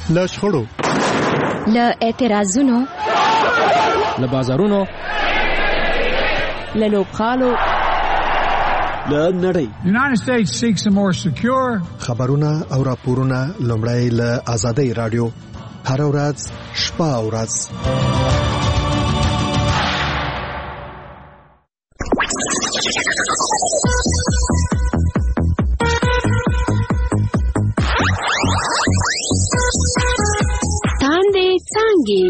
له شخړو، له اعتراضونو، له بازارونو، له لوبغالو، له نړۍ. United States seeks a more secure. خبرونه او راپورونه لومړی له آزادۍ رادیو هر ورځ شپه او ورځ. تاندې څانګې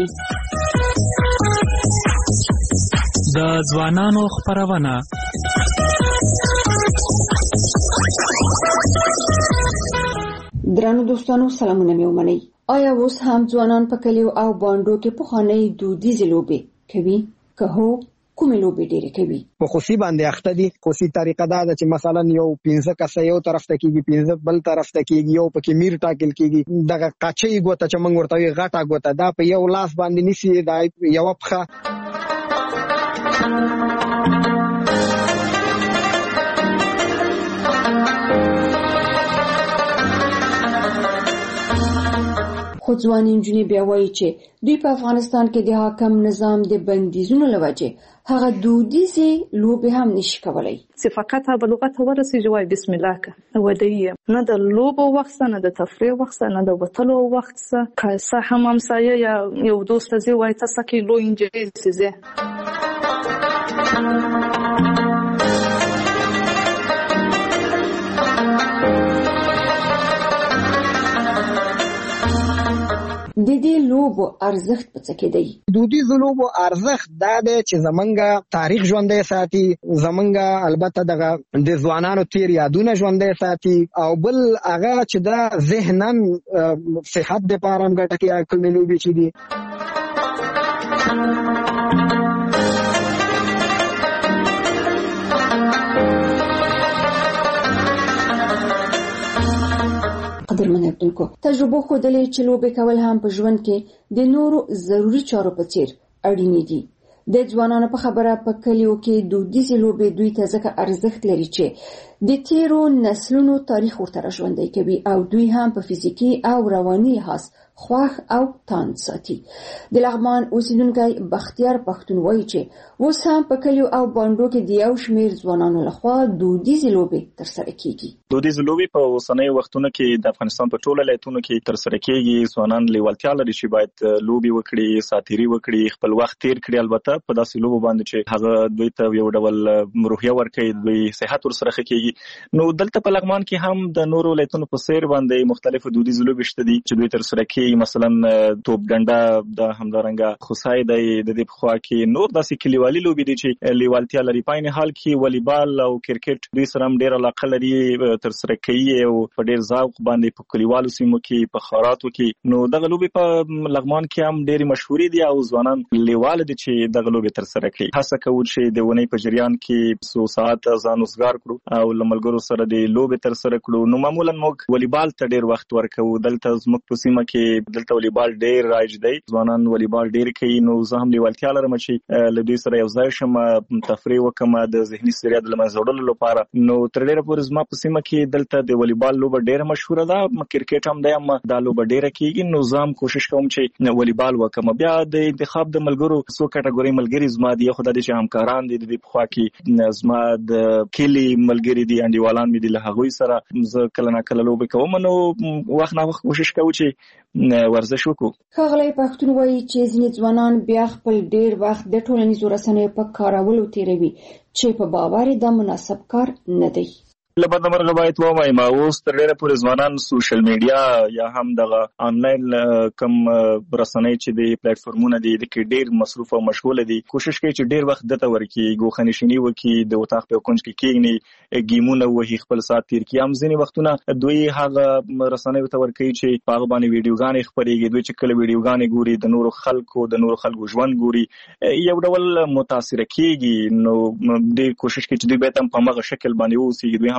د ځوانانو خپرونه. درنو دوستانو سلامونه مې ومنئ. آیا اوس هم ځوانان په کلیو او بانډو کې پخوانۍ دودیزې لوبې کوي؟ که هو، کومې لوبې ډېرې کوي؟ په خوشي باندې اخته دي. خوشي طریقه دا ده چې مثلا یو 15 کسه یو طرف ته کېږي، 15 بل طرف ته کېږي، یو پکې میر ټاکل کېږي. دغه قاچۍ ګوته چې موږ ورته وایو غټه ګوته، دا په یو لاس باندې نیسي، دا یوه پښه. خو ځوانې نجونې بیا وایي چې دوی په افغانستان کې د حاکم نظام د بندیزونو له وجې هغه دودیزې لوبې هم نشي کولی. چې فقط به لغت ورسېږي وایي بسم الله که ودی نه د لوبو وخت نه د تفریح وخت نه د وتلو وخت که څه هم همسایه یا یو دوست زی وایي تاسو کې لو انجوی سیزه. د دې لوبو ارزښت په څه کې دی؟ دودیزو لوبو ارزښت دا دی چې زمونږ تاریخ ژوندی ساتي، زمونږ البته دغه د ځوانانو تیر یادونه ژوندی ساتي، او بل هغه چې دا ذهناً صحت دپاره هم ګټه کوي کومې لوبې چې دي. قدرمن اردوونکو، تجربه ښودلې چې لوبې کول هم په ژوند کې د نورو ضروري چارو په څیر اړینې دي. د ځوانانو په خبره په کلیو کې دودیزې لوبې دوی ته ځکه ارزښت لري چې د تیرو نسلونو تاریخ ورته ژوندی کوي او دوی هم په فزیکي او رواني لحاظ خوښ او تاند ساتي. د لغمان اوسیدونکی بختیار پښتون وایي چې اوس هم په کلیو او بانډو کې د یو شمېر ځوانانو لخوا دودیزې لوبې ترسره کیږي. دودیزې لوبې په اوسنیو وختونو کې د افغانستان په ټوله ولایتونو کې ترسره کیږي. ځوانان لیوالتیا لري چې باید لوبې وکړي، ساتیري وکړي، خپل وخت تیر کړي. البته په داسې لوبو باندې چې هغه دوی ته یو ډول روحیه ورکوي، دوی صحت ورسره ښه کیږي. نو دلته په لغمان کې هم د نورو ولایتونو په څیر باندې مختلفو دودیزې لوبې شته دي چې دوی ترسره کوي. مثلا توپ ډنډه د همدارنګه خوسای دی، د دې په خوا کې نور داسې کلیوالي لوبې دي چې لیوالتیا لري. په عین حال کې والیبال او کرکټ دوی سره هم ډېر علاقه لري، ترسره کوي او په ډېر ذوق باندې په کلیوالو سیمو کې، په ښاراتو کې. نو دغه لوبې په لغمان کې هم ډېرې مشهورې دي او ځوانان لیواله دي چې دغه لوبې ترسره کړي. هڅه کوو چې د اونۍ په جریان کې څو ساعت ځان وزګار کړو او له ملګرو سره د لوبې ترسره کړو. نو معمولا موږ والیبال ته ډېر وخت ورکوو. دلته زموږ په سیمه کې دلته والیبال ډېر رایج دی، ځوانان والیبال ډېر کوي. نو زه هم لیوالتیا لرم چې له دوی سره یو ځای شم، تفریح وکړم د ذهني ستړیا د له منځه وړلو لپاره. نو تر ډېره پورې زما په سیمه کې دلته د والیبال لوبه ډېره مشهوره ده، کرکټ هم دی، هم دا لوبه ډېره کېږي. نو زه هم کوشش کوم چې والیبال وکړم. بیا د انتخاب د ملګرو څو کټګورۍ ملګري زما دي، خو دا دي چې همکاران دي د دې په خوا کې زما د کلي ملګري دي، انډیوالان مې دي، له هغوی سره زه کله نه کله لوبې کوم. نو وخت نه وخت کوشش کوو چې ورزش وکړو. ښاغلی پښتون وایي چې ځینې ځوانان بیا خپل ډېر وخت د ټولنیزو رسنیو په کارولو تیروي چې په باور دا مناسب کار نه دی. له بده مرغه باید ووایم اوس تر ډېره پورې ځوانان سوشل میډیا یا هم دغه آنلاین کم رسنۍ چې د پلیټفارمونه دي د کې ډېر مصروف او مشغوله دي. کوشش کوي چې ډېر وخت دته ورکړي، ګوښه‌نشیني وکړي، د اطاق په کونج کې کېږدي، ګیمونه وهي، خپل ساعت تیر کړي. هم ځینې وختونه دوی هغه رسنیو ته ورکوي چې په هغه باندې ویډیوګانې خپرېږي. دوی چې کله ویډیوګانې ګوري د نورو خلکو ژوند ګوري، یو ډول متاثره کېږي. نو دوی کوشش کوي چې دوی باید هم په همغه شکل باندې واوسي، دوی هم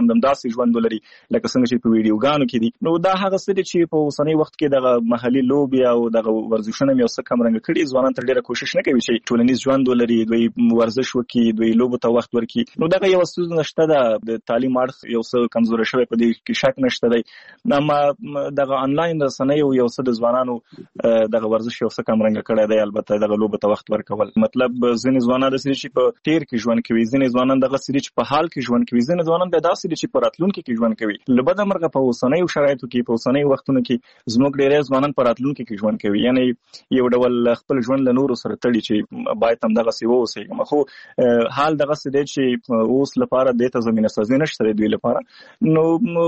همداسې ژوند ولري لکه څنګه چې په ویډیوګانو کې دي. نو دا هغه څه دي چې په اوسنۍ وخت کې دغه محلي لوبي او دغه ورزشونه یو څه کم رنګ کړي. ځوانان تر ډیره کوشش نه کوي چې ټولنیز ژوند ولري، دوی ورزش وکړي، دوی لوبو ته وخت ورکړي. نو دغه یو څه نشته ده، د تعلیم اړخ یو څه کمزوري شوی په دې کې شک نشته دی. اما دغه انلاین رسنۍ یو څه د ځوانانو دغه ورزش یو څه کم رنګ کړی دی. البته دغه لوبو ته وخت ورکول مطلب ځینې ځوانان داسې چې په تیر کې ژوند کوي، ځینې ځوانان دغه سړي چې په حال کې ژوند کوي، ځینې ځوانان د داسې چې په راتلونکي کې ژوند کوي. لبد مرغه په اوسنۍ شرایطو کې، په اوسنۍ وختونو کې زموږ ډېر ځوانان په راتلونکي کې ژوند کوي، یعنی یو ډول خپل ژوند له نورو سره تړي چې باید هم دغه سی ووسیږم. خو حال دغه څه دی چې اوس لپاره د ته زمينه سازي نشته دوی لپاره. نو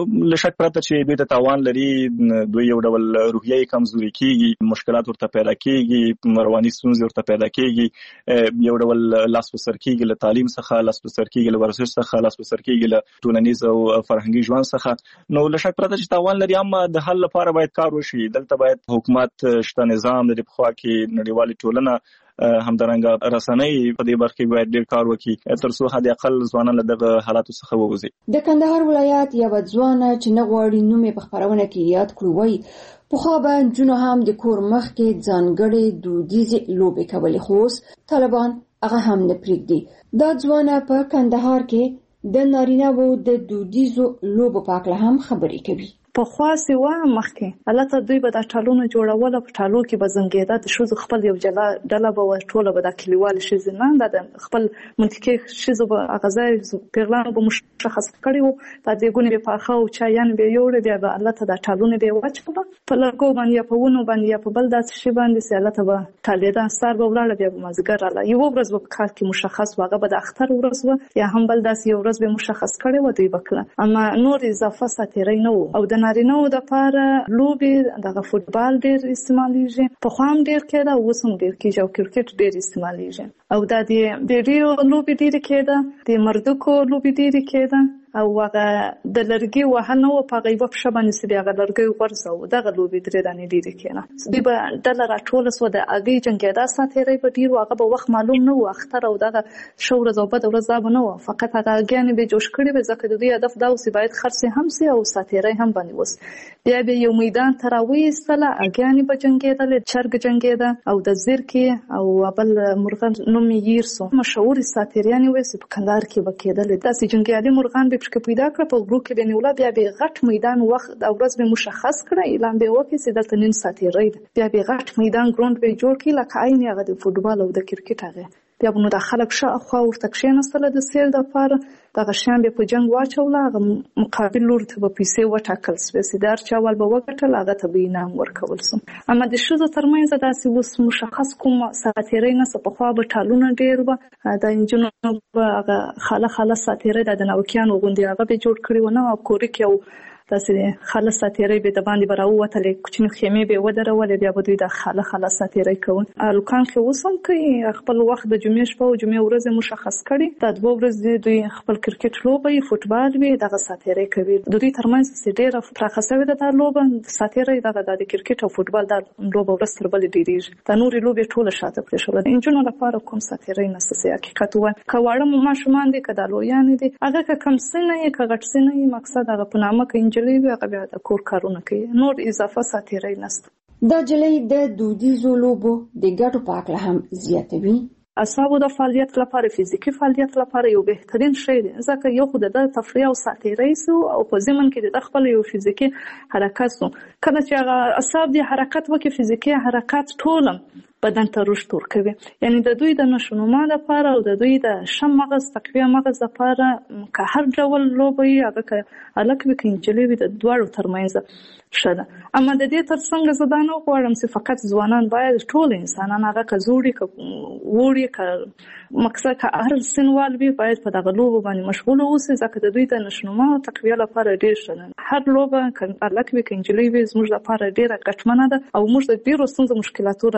لشک پرته چې دوی ته تاوان لري، دوی یو ډول روحیه کمزوري کیږي، مشکلات ورته پیدا کیږي، رواني ستونزې ورته پیدا کیږي، یو ډول لاس په سر کیږي له تعلیم څخه، لاس په سر کیږي له ورزش څخه، لاس په سر کیږي له ټولنیز او فرهنګي ژوند څخه. نو لشک پرته چې تاوان لري، اما د حل لپاره باید کار وشي. دلته باید حکومت شته، نظام د خوا کې نړیوالې ټولنه همدارنګه رسنۍ په دې برخه کې باید ډېر کار وکړي تر څو حد اقل ځوانان له دغه حالاتو څخه ووځي. د کندهار ولایت یو ځوان چې نه غواړي نوم یې په خبرونه کې یاد کړو وایي پخوا به نجونو هم د کور مخ کې ځانګړې دودیزې لوبې کولې، خو اوس طالبان هغه هم نه پرېږدي. دا ځوان په کندهار کې د نارینه‌وو د دودیزو لوبو په اړه هم خبرې کوي. په خاصه و مخکې البته دوی به د ټالونو جوړول، په ټالو کې به زنګیدا د شوز خپل یو جلا ډله به ټوله به د کلیوال شي نه د خپل منطقه شیزو به اغازای پیغلانو به مشخص کړي وو. د دې ګونې په اخو چایان به یوړ بیا به البته د ټالونو به واچول په لګو باندې په ونو باندې په بل داس شي باندې سي البته به ټالیدا سر به ولاړ بیا به مازګر رااله یو ورځ به کال کې مشخص واغه به د اختر ورځ و یا هم بل داس یو ورځ به مشخص کړي و دوی وکړه. اما نور اضافه ساتيري نه وو. او د نارینه‌و د پاره لوبې دغه فوتبال ډېر استعمالېږي، په خوام ډېر کېده او اوس هم ډېر کېږي او کرکټ ډېر استعمالېږي. او د ډېرو لوبې ډېرې کېده، د مردکو لوبې ډېرې کېده او هغه د لرګي وهنه او په غیبه په شبانه سي هغه لرګي ورسو دغه لوبې درې دانې ډېرې کېنه. دوی به ډله راټول سو د اګي جنګیدا ساتيري به ډېر هغه به وخت معلوم نه و، اختر او دغه شور زوبد ورځ به نه و، فقط هغه اګیان به جوړ کړي به ځکه د دوی هدف دا اوسې باید خرڅ هم سي او ساتيري هم باندې وس. بیا به یو میدان تراوي استله اګیان به جنګیدل، چرګ جنګیدا او د زیرکې او بل مرغان نوم یې سو مشهور ساتيریان وې په کندهار کې وکیدل. داسې جنګیالي مرغان به پکې پیدا کړ په ګروپ کې بنولا بیا به غټ میدان وخت او ورځ به مشخص کړ، اعلان به وکړي چې دلته نن ساتيري بیا به غټ میدان ګراوند به جوړ کړي لکه عین هغه د فوتبال او د کرکټ هغه. بیا نو د خلک شاوخوا ورته کښېناستل د سیل لپاره دغه شیان به په جنگ واچول، هغه مقابل لور ته به پیسې وټاکل سوې، دار چاول به وګټل، هغه ته به انعام ورکول سو. اما د ښځو ترمنځ داسې اوس مشخص کوم ساتيري نه څه په خوا به ټالونه ډېر به د انجونو به هغه خاله ساتيري د نوکیانو غوندې هغه به جوړ کړي ونه او کوري کې او داسې خاله ساتيري به د باندې براوتلې کوچنی خیمه به ودرولې بیا به دوی د خاله ساتيري کوي. الکان کې وسم کوي خپل وخت د جمعې شپه او جمعې ورځ مشخص کړي، د دوه ورځې دوی خپل کرکټ لوبي، فوتبال وی دغه ساتيري کوي. د دوی ترمنځ ډېر پراخه شوی د لوبه ساتيري دغه د کرکټ او فوتبال د لوبه ورځ تر بل ډېریږي. د نوري لوبې ټوله شاته پرې شو. د انجونو لپاره کوم ساتيري نسسي حقیقت وای کواړه ما شومان دي کدا لویان دي هغه کم سنه یې کغټ سنه یې مقصد هغه په نامه کې انجلې وي هغه بیا د کور کارونه کوي، نور اضافه ساتيري نشته. دا جلې د دودیزو لوبو د ګټو په اړه هم زیاتوي. اعصابو د فعالیت لپاره، فزیکی فعالیت لپاره یو بهترین شی دی، ځکه یو خو د تفریح او ساتيري سو او په ضمن کې د خپل یو فزیکی حرکت سو. کله چې هغه اعصاب دی حرکت وکړي، فزیکی حرکت ټولم بدن ته رشد ورکوي. یعنی د دوی د نشونما لپاره او د دوی د شم مغز تقویه مغز لپاره که هر ډول لوبي هغه که الک وي که انجلې وي د دواړو ترمنځ ښه ده. اما د دې ترڅنګ زه دا نه غواړم چې فقط ځوانان باید ټول انسانان هغه که زوړي که وړي که مقصد که هر سنوال وي باید په دغه لوبو باندې مشغول اوسي، ځکه د دوی د نشونما تقویه لپاره ډېر ښه ده. هر لوبه که الک وي که انجلې وي زموږ لپاره ډېره ګټمنه ده او موږ د ډېرو ستونزو مشکلاتو را ګرځي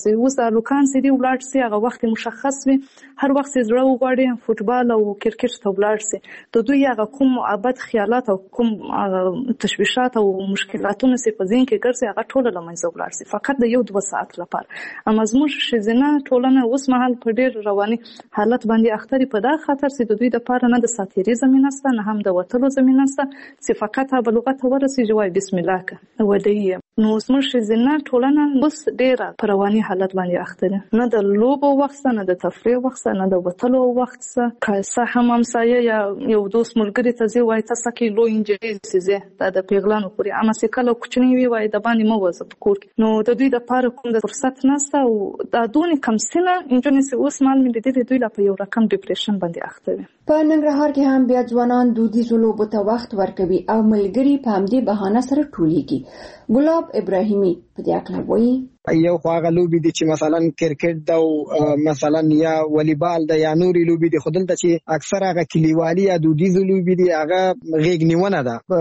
سي. اوس د لوکان سي دی ولاړ سي هغه وخت مشخص وي، هر وخت زړه وغواړي فوټبال او کرکټ ته ولاړ سي. د دوی هغه کوم ابد خیالات او کوم تشویشات او مشکلاتونه سي په ذهن کې ګرځي هغه ټول له منځه ولاړ سي فقط د 1-2 ساعت لپاره. اما زموږ ښځینه ټولنه اوس مهال په ډېر رواني حالت باندې اخته دي په دا خاطر چې د دوی لپاره نه د ساتیري زمینه شته نه هم د وتلو زمینه شته چې فقط به لغت ورسېږي وایي بسم الله که ودی. نو زموږ ښځینه ټولنه اوس ډېره په رواني حالت باندې اخته ده، نه د لوبو وخت شته نه د تفریح وخت شته نه د وتلو وخت شته. که څه هم همسایه یا یو دوست ملګري ته ځې وایي ته څه کوې لوی نجلۍ چې ځې دا د پیغلانو پورې، اما چې کله کوچنۍ وي وایي د باندې مه وځه په کور کې. نو د دوی لپاره کوم د فرصت نه شته او دا دونې کم سنه نجونې چې اوس مهال مې لیدلې دوی لا په یو رقم ډیپریشن باندې اخته وي. په ننګرهار کې هم بیا ځوانان دودیزو لوبو ته وخت ورکوي او ملګري په همدې بهانه سره ټولیږي. ګلاب ابراهیمي په دې اړه وایي یو خو هغه لوبي دي چې مثلا کرکټ دا او مثلا یا والیبال دا یا نوري لوبي دي، خو دلته چې اکثر هغه کلیوالي یا دودیزو لوبي دي هغه غیږ نیونه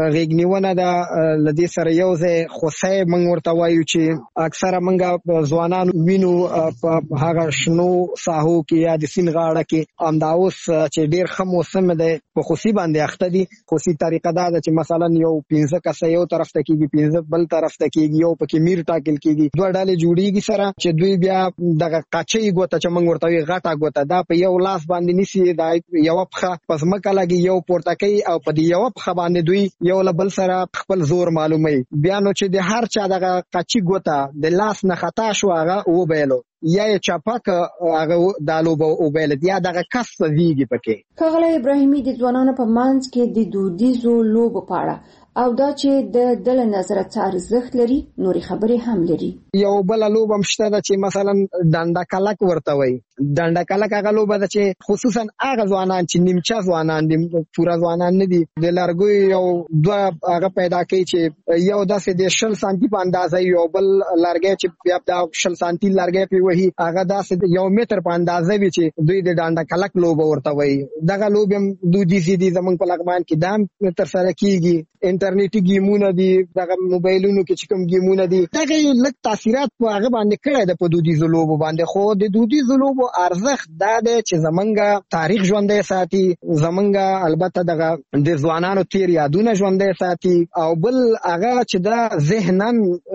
ده لدې سره یو ځای خوسه منګ ورته وایو چې اکثر منګه ځوانان وینو په هغه شنو ساحو کې یا د سین غاړه کې امدا اوس چې ډیر ښه موسم دی په خوسي باندې اخته دي. خوسي طریقه دا ده چې مثلا یو 15 کسه یو طرف ته کېږي 15 بل طرف ته کېږي، یو پکې میر ټاکل کېږي، دوه ډلې جوړیږي سره چې دوی بیا دغه قاچي ګوته چې موږ ورته وی غټه ګوته دا په یو لاس باندې نسی دا یو پخه پس مکه لګي یو پورته کوي او په دې یو پخه باندې دوی یو لبل سره خپل زور معلومي. بیا نو چې د هر چا دغه قاچي ګوته د لاس نه خطا شو هغه و بیلو یا چاپک هغه دالو او بیل یا دغه کس زیږي پکې. کغله ابراهیمي د ځوانانو په منځ کې د دودیزو لوبو په اړه او دا چې د دل نظر څار ارزښت لري نوري خبرې هم لري. یو بل لوب هم شته چې مثلا ډنډا کلک ورته وي. ډنډا کلک هغه لوب ده چې خصوصا هغه ځوانان چې نیمچا ځوانان دي پورا ځوانان نه دي د لارګوي یو دوه هغه پیدا کوي چې یو داسې د 60 سانتي په اندازه یو بل لارګي چې بیا د 60 سانتي لارګي په وਹੀ هغه داسې یو متر په اندازه وي چې دوی د ډنډا کلک لوب ورته وي. دغه لوب هم دودیزي دي زمونږ په لغمان کې دام تر سره کیږي. انټرنیټي گیمونه دي دغه موبایلونو کې چې کوم گیمونه دي دغه لږ تاثیرات په هغه باندې کړی د په دودیزو لوبو باندې. خو د دودیزو لوبو ارزښت دا دی چې زمونږ تاریخ ژوندی ساتي، زمونږ البته دغه د ځوانانو تیر یادونه ژوندی ساتي او بل هغه چې دا ذهناً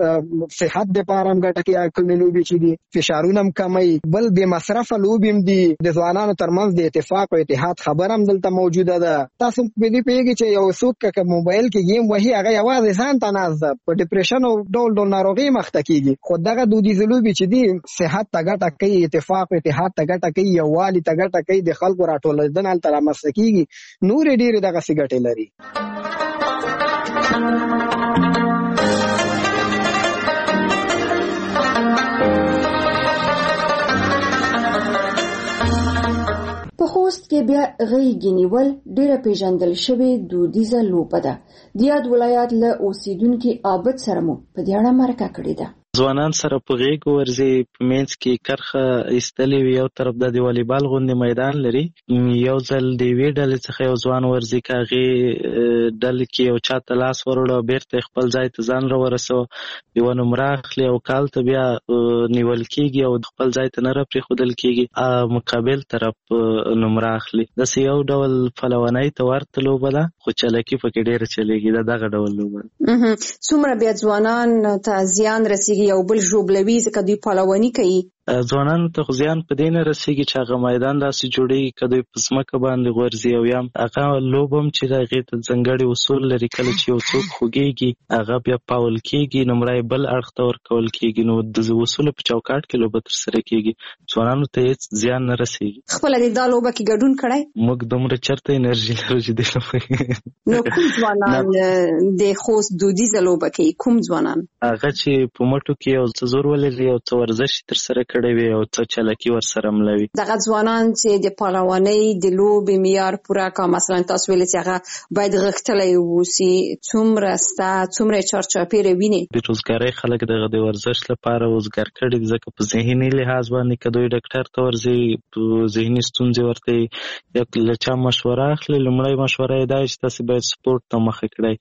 صحت لپاره هم ګټه کوي. کومې لوبې چې دي فشارونه هم کموي. بل بې مصرفه لوبې هم دي د ځوانانو ترمنځ د اتفاق او اتحاد خبره هم دلته موجوده ده. تاسو په دې پوهیږئ چې یو څوک که موبایل کې گیم وهي هغه یوازې ځان ته ناست ده په ډیپریشن او ډول ناروغۍ مخته کیږي. خو دغه دودیزې لوبې چې دي صحت ته ګټه کوي، اتفاق اتحاد ته ګټه کوي، یووالي ته ګټه کوي، د خلکو راټولېدنه هلته رامنځته کیږي. نورې ډېرې دغسې ګټې لري. په خوست کې بیا غیږ نیول ډیره پیژندل شوې دودیزه لوبه ده. د یاد ولایت له اوسیدونکو عابد سره مو په دې اړه مرکه کړې ده. ځوانان سره په غیږ ورځي په منځ کې کرخه ایستلې وي. یو طرف د والیبال غوندې میدان لري، یو ځل د یوې ډلې څخه یو ځوان ورځي که هغې ډلې کې یو چا ته لاس وروړه او بیرته خپل ځای ته ځان راورسوه یوه نمره اخلي او کال ته بیا نیول کېږي او خپل ځای ته نه راپرېښودل کېږي، مقابل طرف نمره اخلي. داسې یو ډول پلونۍ ته ورته لوبه ده خو چلکي پکې ډېره چلېږي. دا دغه ډول لوبه ده. څومره بیا ځوانان ته زیان رسېږي یو بل ژوبلوي ځکه دوی پلواني کوي؟ ځوانانو ته خو زیان په دې نه رسېږي چې هغه میدان داسې جوړېږي که دوی په ځمکه باندې غورځي او یا هغه لوبه هم چې هغې ته ځانګړي اصول لري. کله چې یو څوک خوږېږي هغه بیا پاول کېږي، نمره یې بل اړخ ته ورکول کېږي. نو د اصولو په چوکاټ کې لوبه ترسره کېږي. ځوانانو ته هېڅ زیان نه رسېږي. خپله د دا لوبه کې ګډون کړی؟ موږ دومره چېرته انرژي لرو چې دې لوبه. نو کوم ځوانان د خوست دودیزه لوبه کوي؟ کوم ځوانان؟ هغه چې په مټو کې یو څه زور ولري، یو څه ورزش ترسره کړی وي او څه چلکي ورسره ملوي. دغه ځوانان چې د پهلوانۍ د لوبې معیار پوره کا، مثلا تاسو ویل چې هغه باید غښتلی اوسي، څومره سته، څومره چارچاپېره ویني؟ د روزګارۍ خلک دغه د ورزش لپاره روزګار کړي دي ځکه په ذهني لحاظ باندې که دوی ډاکټر ته ورځي په ذهني ستونزې ورته یا له چا مشوره اخلي. لومړی مشوره یې دا چې تاسې باید سپورټ ته مخه کړئ.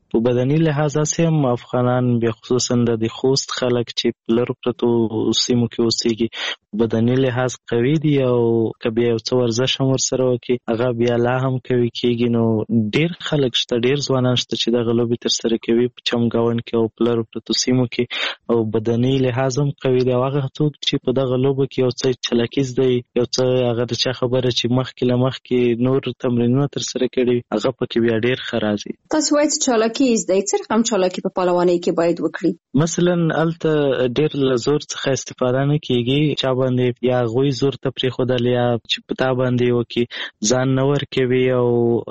په بدني لحاظ هم افغانان بیا خصوصا د خوست خلک چې په لرو پرتو سیمو کې اوسېږي بدني لحاظ قوي دي او که بیا یو څه ورزش هم ورسره وکړي هغه بیا لا هم قوي کېږي. نو ډېر خلک شته ډېر ځوانان شته چې دغه لوبې ترسره کوي په چمګاونډ کې او په لرو پرتو سیمو کې او بدني لحاظ هم قوي دی. هغه څوک چې په دغه لوبه کې یو څه چلاکیز دی یو څه هغه د چا خبره چې مخکې له مخکې نور تمرینونه ترسره کړي هغه پکې بیا ډېر ښه راځي. تاسو وایئ چې چالاکیز دی، څه رقم چالاکي په پهلوانۍ کې باید وکړي؟ مثلا هلته ډېر له زور څخه استفاده نه کېږي، چا باندې یا هغوی زور ته پرېښودل یا چې په تا باندې وکړي ځان نه ورکوي او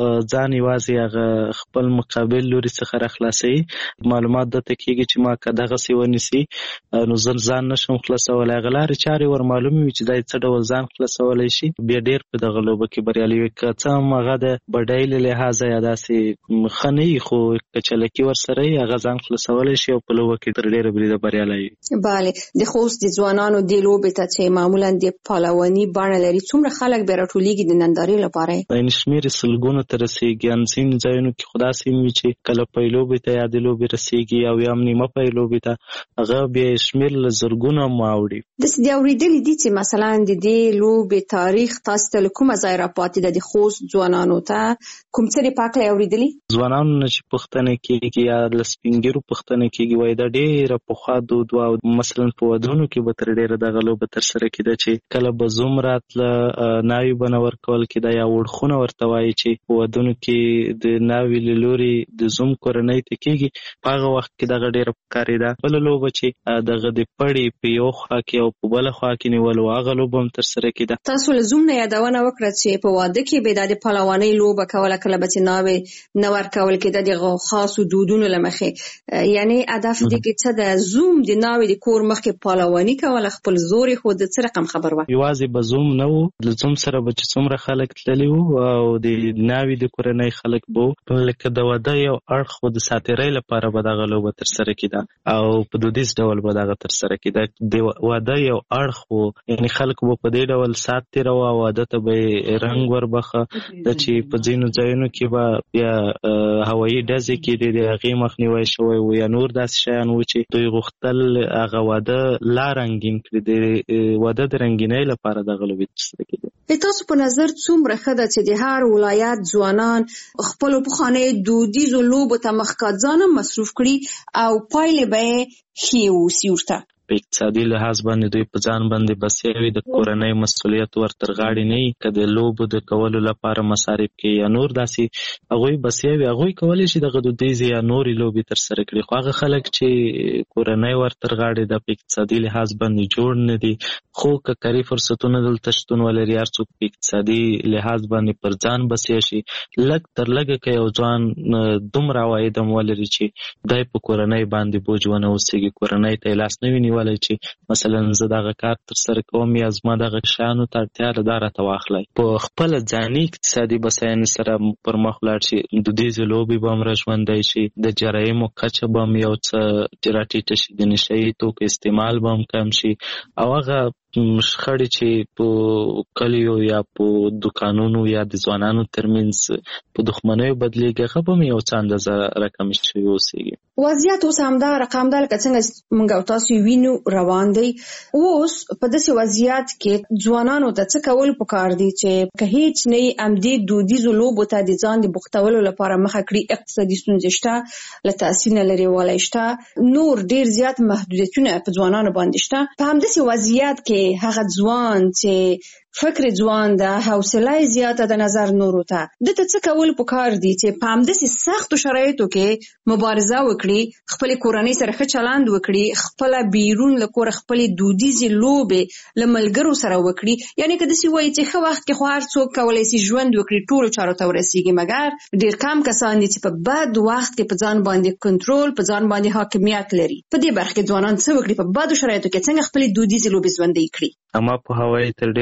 ځان یوازې هغه خپل مقابل لوري څخه راخلاصوي. معلومات درته کېږي چې ما که دغسې ونیسي نو زه ځان نشم خلاصولی. هغه لارې چارې ور معلومې وي چې دا څه ډول ځان خلاصولی شي بیا ډېر په دغه لوبه کې بریالي وي. که څه هم هغه د بډای له لحاظه یا داسې ښه نه وي خو که چلکي ورسره وي هغه ځان خلاصولی شي او په لوبه کې تر ډېره بریده بریالی وي. بله د خوست د ځوانانو دې لوبې ته چې معمولا د پهلواني بڼه لري څومره خلک بیا راټولېږي د نندارې لپاره؟ یعنې شمېر سلګونو ته رسېږي. ان ځینې ځایونو کې خو داسې وي چې کله پی لوبې ته یا د لوبې رسېږي او یا هم نیمه پی لوبې ته هغه بیا شمېر له زرګونو هم واوړي. داسې دې اورېدلي دي چې مثلا د دې لوبې تاریخ تاسو ته له کومه ځای راپاتې ده د خوست ځوانانو ته کوم څه دې پاکلی اورېدلي؟ ځوانانو نه چې پوښتنه کېږي یا له سپین ږیرو پوښتنه کېږي وایي دا ډېره پخوا دود وه او مثلا په ودونو کې به تر ډېره دغه لوبه ترسره کېده چې کله به زوم راتله ناوې به نه ورکول کېده یا وړخونه ورته وایي چې په ودونو کې د ناوې له لورې د زوم کورنۍ ته کېږي په هغه وخت کې دغه ډېره پکارېده. بله لوبه چې دغه د پړې په یو خوا کې او په بله خوا کې نیول و هغه لوبه هم ترسره کېده. تاسو له زوم نه یادونه وکړه چې په واده کې به د پهلوانۍ لوبه کوله کله به چې ناوې نه ورکول کېده د خاصو دودونو له مخې، یعنی هدف دې کې څه د زوم د ناوې د کور مخکې پهلواني کوله خپل زور یې خو د څه رقم خبر وه؟ یوازې به زوم نه و له زوم سره به چې څومره خلک تللي وو او د ناوې د کورنۍ خلک به وو لکه د واده یو اړخ و د ساتیرۍ لپاره به دغه لوبه ترسره کېده او په دودیز ډول به دغه ترسره کېده. د واده یو اړخ و یعنې خلک به په دې ډول سات تېروه او واده ته به یې رنګ وربخه د چې په ځینو ځایونو کې به بیا هوایي ډزې کېدې د هغې مخنیوی شوی و یا نور داسې شیان و چې دوی غوښتل هغه واده لا رنګین کړي د واده د رنګینۍ لپاره دغه لوبې ترسره کېدې. د تاسو په نظر څومره ښه ده چې د هر ولایت ځوانان خپلو پخوانیو دودیزو لوبو ته مخکې ځان هم مصروف کړي او پایلې به یې ښې واوسي ورته؟ په اقتصادي لحاظ باندې دوی په ځان باندې بسیا وي، د کورنۍ مسؤلیت ورتر غاړې نه وي، که د لوبو د کولو لپاره مصارف کوي یا نور داسې هغوی بسیا وي هغوی کولی شي دغه دودیزې یا نورې لوبې ترسره کړي. خو هغه خلک چې کورنۍ ورتر غاړې ده په اقتصادي لحاظ باندې جوړ نه دي خو که کاري فرصتونه دلته شتون ولري هر څوک په اقتصادي لحاظ باندې پر ځان بسیا شي لږ تر لږه که یو ځوان دومره عواید هم ولري چې دی په کورنۍ باندې بوج ونه اوسېږي، کورنۍ ته یې لاس نه وي نیولی چې مثلا زه دغه کار ترسره کوم یا زما دغه شیانو ته اړتیا ده دا راته واخلئ. په خپله ځاني اقتصادي بسیاینې سره پر مخ ولاړ شي، دودیزې لوبې به هم راژوندی شي، د جرایمو کچه به هم یو څه راټیټه شي، د نشه یي توکو استعمال به هم کم شي او هغه شخړې چې په کلیو یا په دکانونو یا د ځوانانو ترمنځ په دښمنیو بدلیږي هغه به هم یو څه اندازه رقم شوي اوسېږي. وضعیت اوس همدا رقم ده لکه څنګه موږ او تاسو وینو روان دی. اوس په داسې وضعیت کې ځوانانو ته څه کول پکار دي چې که هیڅ نه همدې دودیزو لوبو ته د ځان د بوختولو لپاره مخه کړي؟ اقتصادي ستونزې شته، له تحصیل نه لرېوالی شته، نور ډېر زیات محدودیتونه په ځوانانو باندې شته. په همداسې وضعیت کې هغه ځوان چې فکر ځوان ده، حوصله زیاته د نظر نورو ته، دته څه کول پکار دي چې په همداسې سختو شرایطو کې مبارزه وکړي، خپلې کورنۍ سره ښه چلند وکړي، خپله بیرون له کوره خپلې دودیزې لوبې له ملګرو سره وکړي. یعنې که داسې وایي چې ښه وخت کې خو هر څوک کولی شي ژوند وکړي، ټولو چارو ته ورسېږي، مګر ډېر کم کسان دي چې په بد وخت کې په ځان باندې کنټرول، په ځان باندې حاکمیت لري. په دې برخه کې ځوانان څه وکړي؟ په بدو شرایطو کې څنګه خپلې دودیزې لوبې ژوندۍ کړي؟ اما په هوایي تر ډېره بریده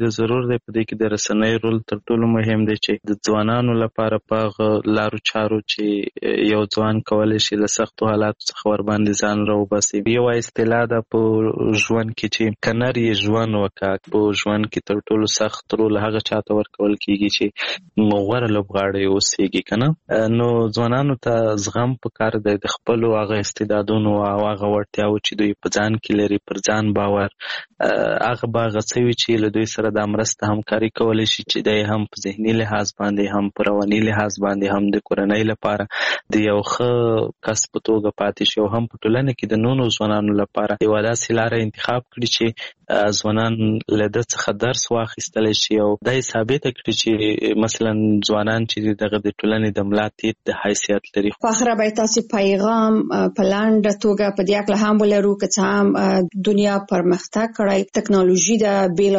ضرور دی په دې کې د رسنۍ رول تر ټولو مهم دی چې د ځوانانو لپاره په لارو چارو چې یو ځوان کولی شي له سختو حالاتو څخه ورباندې ځان راوباسي. یوه اصطلاح ده په ژوند کې چې که نر یې ژوند وکړه، په ژوند کې تر ټولو سخت رول هغه چاته ورکول کېږي چې غوره لوبغاړی اوسېږي که نه. نو ځوانانو ته زغم پکار دی د خپلو هغه استعدادونو او هغه وړتیاو چې دوی په ځان کې لري، پر ځان باور، هغه به هغه څه وي چې له دوی سره دا مرسته همکاري کولی شي چې دی هم په ذهني لحاظ باندې، هم په رواني لحاظ باندې، هم د کورنۍ لپاره د یو ښه کس په توګه پاتې شي، او هم په ټولنه کې د نورو ځوانانو لپاره یوه داسې لاره انتخاب کړي چې ځوانان له ده څخه درس واخیستلی شي او دا یې ثابته کړي چې مثلا ځوانان چې دغه د ټولنې د ملا تیر د حیثیت لري. په آخره باید تاسې پیغام په لنډه توګه په دې هکله هم ولرو که څه هم دنیا پرمختګ کړی، ټکنالوژي ده،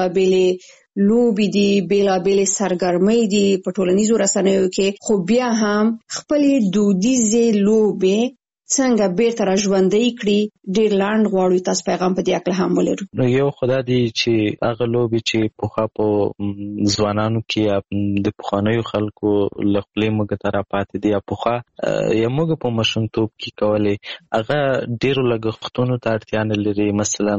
بېلابېلې لوبې دي، بېلابېلې سرګرمۍ دي په ټولنیزو رسنیو کې، خو بیا هم خپلې دودیزې لوبې څنګه بیرته را ژوندۍ کړي. ډېر لنډ غواړو تاسو پیغام په دې هکله هم ولرو. نو یو خو دا دی چې هغه لوبې چې پخوا په ځوانانو کې د پخوانیو خلکو له خولې موږ ته راپاتې دي، یا پخوا یا موږ په ماشومتوب کې کولې، هغه ډېرو لګښتونو ته اړتیا نه لري. مثلا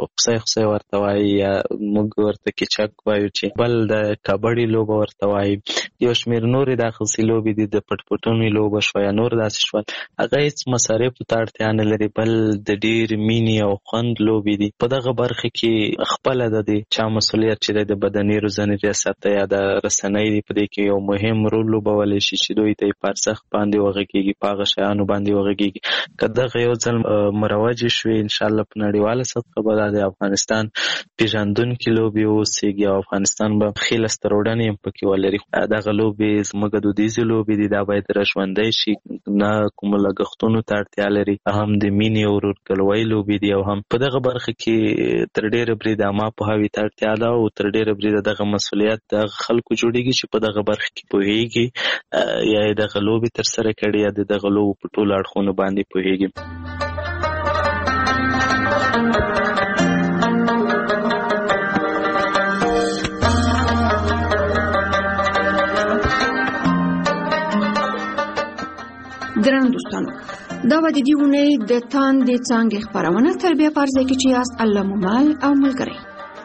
خصی ورته وایي، یا موږ ورته کیچک وایو، چې بل د کبډي لوبه ورته وایي، یو شمېر نورې داسې لوبې دي، د پټ پټونې لوبه شوه یا نور داسې شول، هغه هېڅ مصارفو ته اړتیا نه لري، بل د ډېر مینې او خوند لوبې دي. په دغه برخه کې خپله د چا مسؤلیت چې دی د بدني روزنې ریاست یا د رسنۍ دی، په دې کې یو مهم رول لوبولی شي چې دوی ته یې په ارزښت باندې وغږېږي، په هغه شیانو باندې وغږېږي. که دغه یو ځل مروجې شوې، انشاءالله په نړیواله سطحه به دا د افغانستان پېژندونکي لوبې اوسېږي او افغانستان به ښې لاسته راوړنې هم پکې ولري. دغه لوبې زموږ دودیزې لوبې دي، دا باید را ژوندی شي، نه کومو لګښتونو ته اړتیا لري، هم د مینې او ورورګلوۍ لوبې دي، او هم په دغه برخه کې تر ډېره بریده عامه پوهاوي ته اړتیا ده، او تر ډېره بریده دغه مسؤلیت د خلکو جوړېږي چې په دغه برخه کې پوهېږي، یا یې دغه لوبې ترسره کړي، یا د دغه لوبو په ټولو اړخونو باندې پوهېږي. درنو دوستانو، دا به د دې اونۍ د تاندې څانګې خپرونه تر بیا په ځای کې چې یاست الله مو مل او ملګری.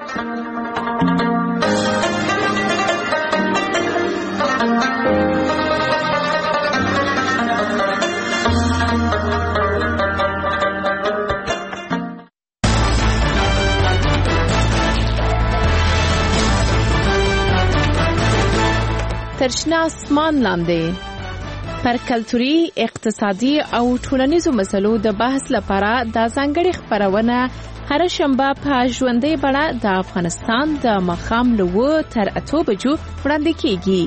تر شنه اسمان لاندې پر کلتوري، اقتصادي او ټولنیزو مسلو د بحث لپاره دا ځانګړې خپرونه هر شنبه په ژوندۍ بڼه د افغانستان د ماښام له 9 تر 8 بجو وړاندې کیږي.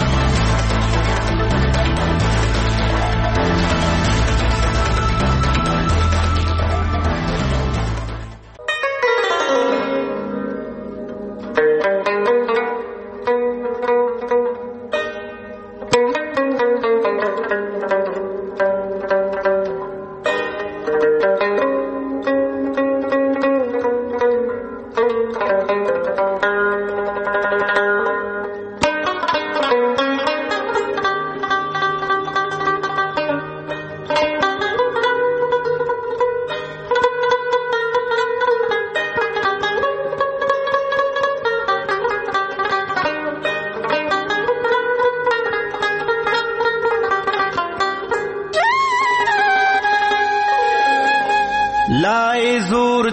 لائے زور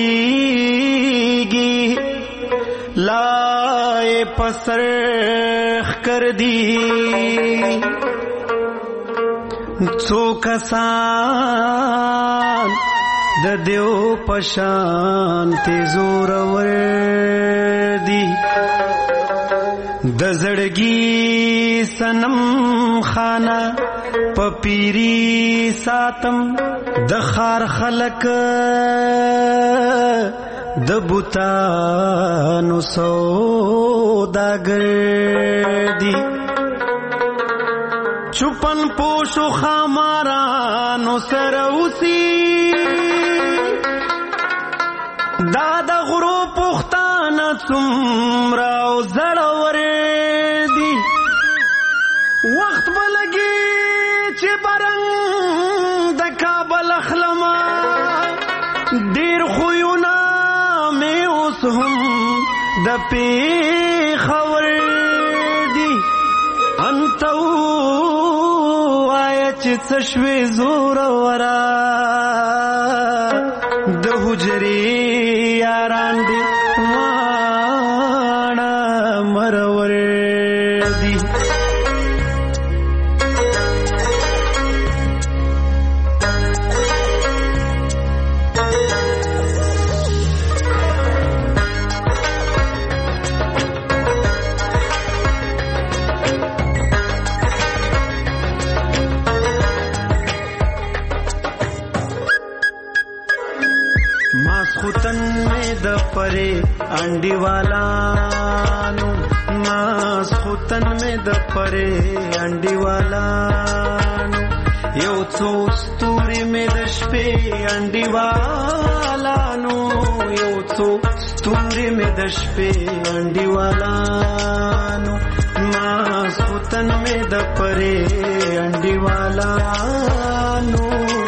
چلیگی لائے پسرخ کر دی څو کسان د دیو پشان تی زور ور دی د زړګي سنم خانه پپیری ساتم د خار خلق د بوتانو سوداګر دی چپن پوشو خامارانو سروسی دا د غرو پختانه څومره زړور دي وخت بلګي چې برنګ د کابل اخلما ډیر خوونه مې اوس هم د پیښور دي انت وایه چې څه شوې زورورا د حجرې یاران دي واړه مرور دي ماسخوتن میں د پرے انڈی والانو ماسخوتن میں د پرے انڈی والانو یو څو ستوري میں د شپې انڈی والانو یو څو ستوري میں د شپې انڈی والانو ماسخوتن میں د پرے انڈی والانو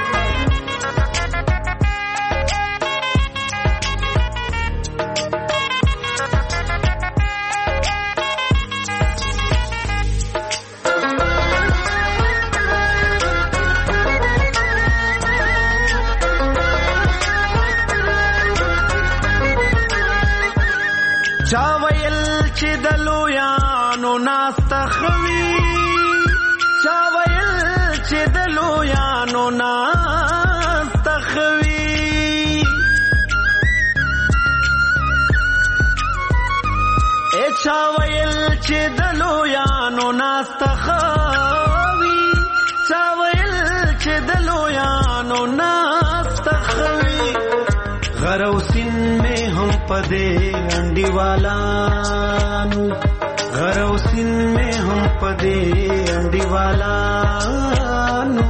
چا ویل چې د لویانو ناسته خوي چا ویل چې د لویانو ناسته خوي چا ویل چې د لویانو ناسته خوي چا ویل چې د لویانو ناسته خوي غروسین میں ہم پدے انڈی والانو غروسین میں ہم پدے انڈی والانو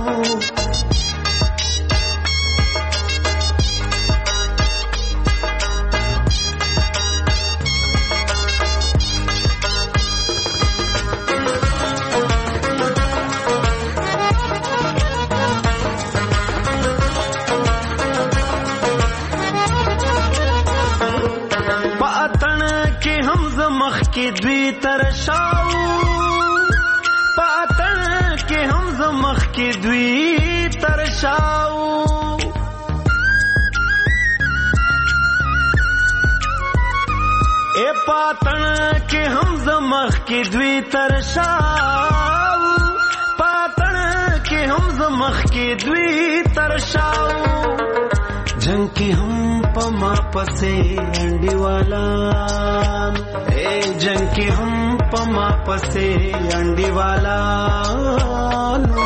کی دوی ترشاو پاتن کے ہم زمخ کی دوی ترشاو اے پاتن کے ہم زمخ کی دوی ترشاو پاتن کے ہم زمخ کی دوی ترشاو جنگ کی ہم پما پسے انڈی والا جنگ کی ہم پما پسے انڈی والا نو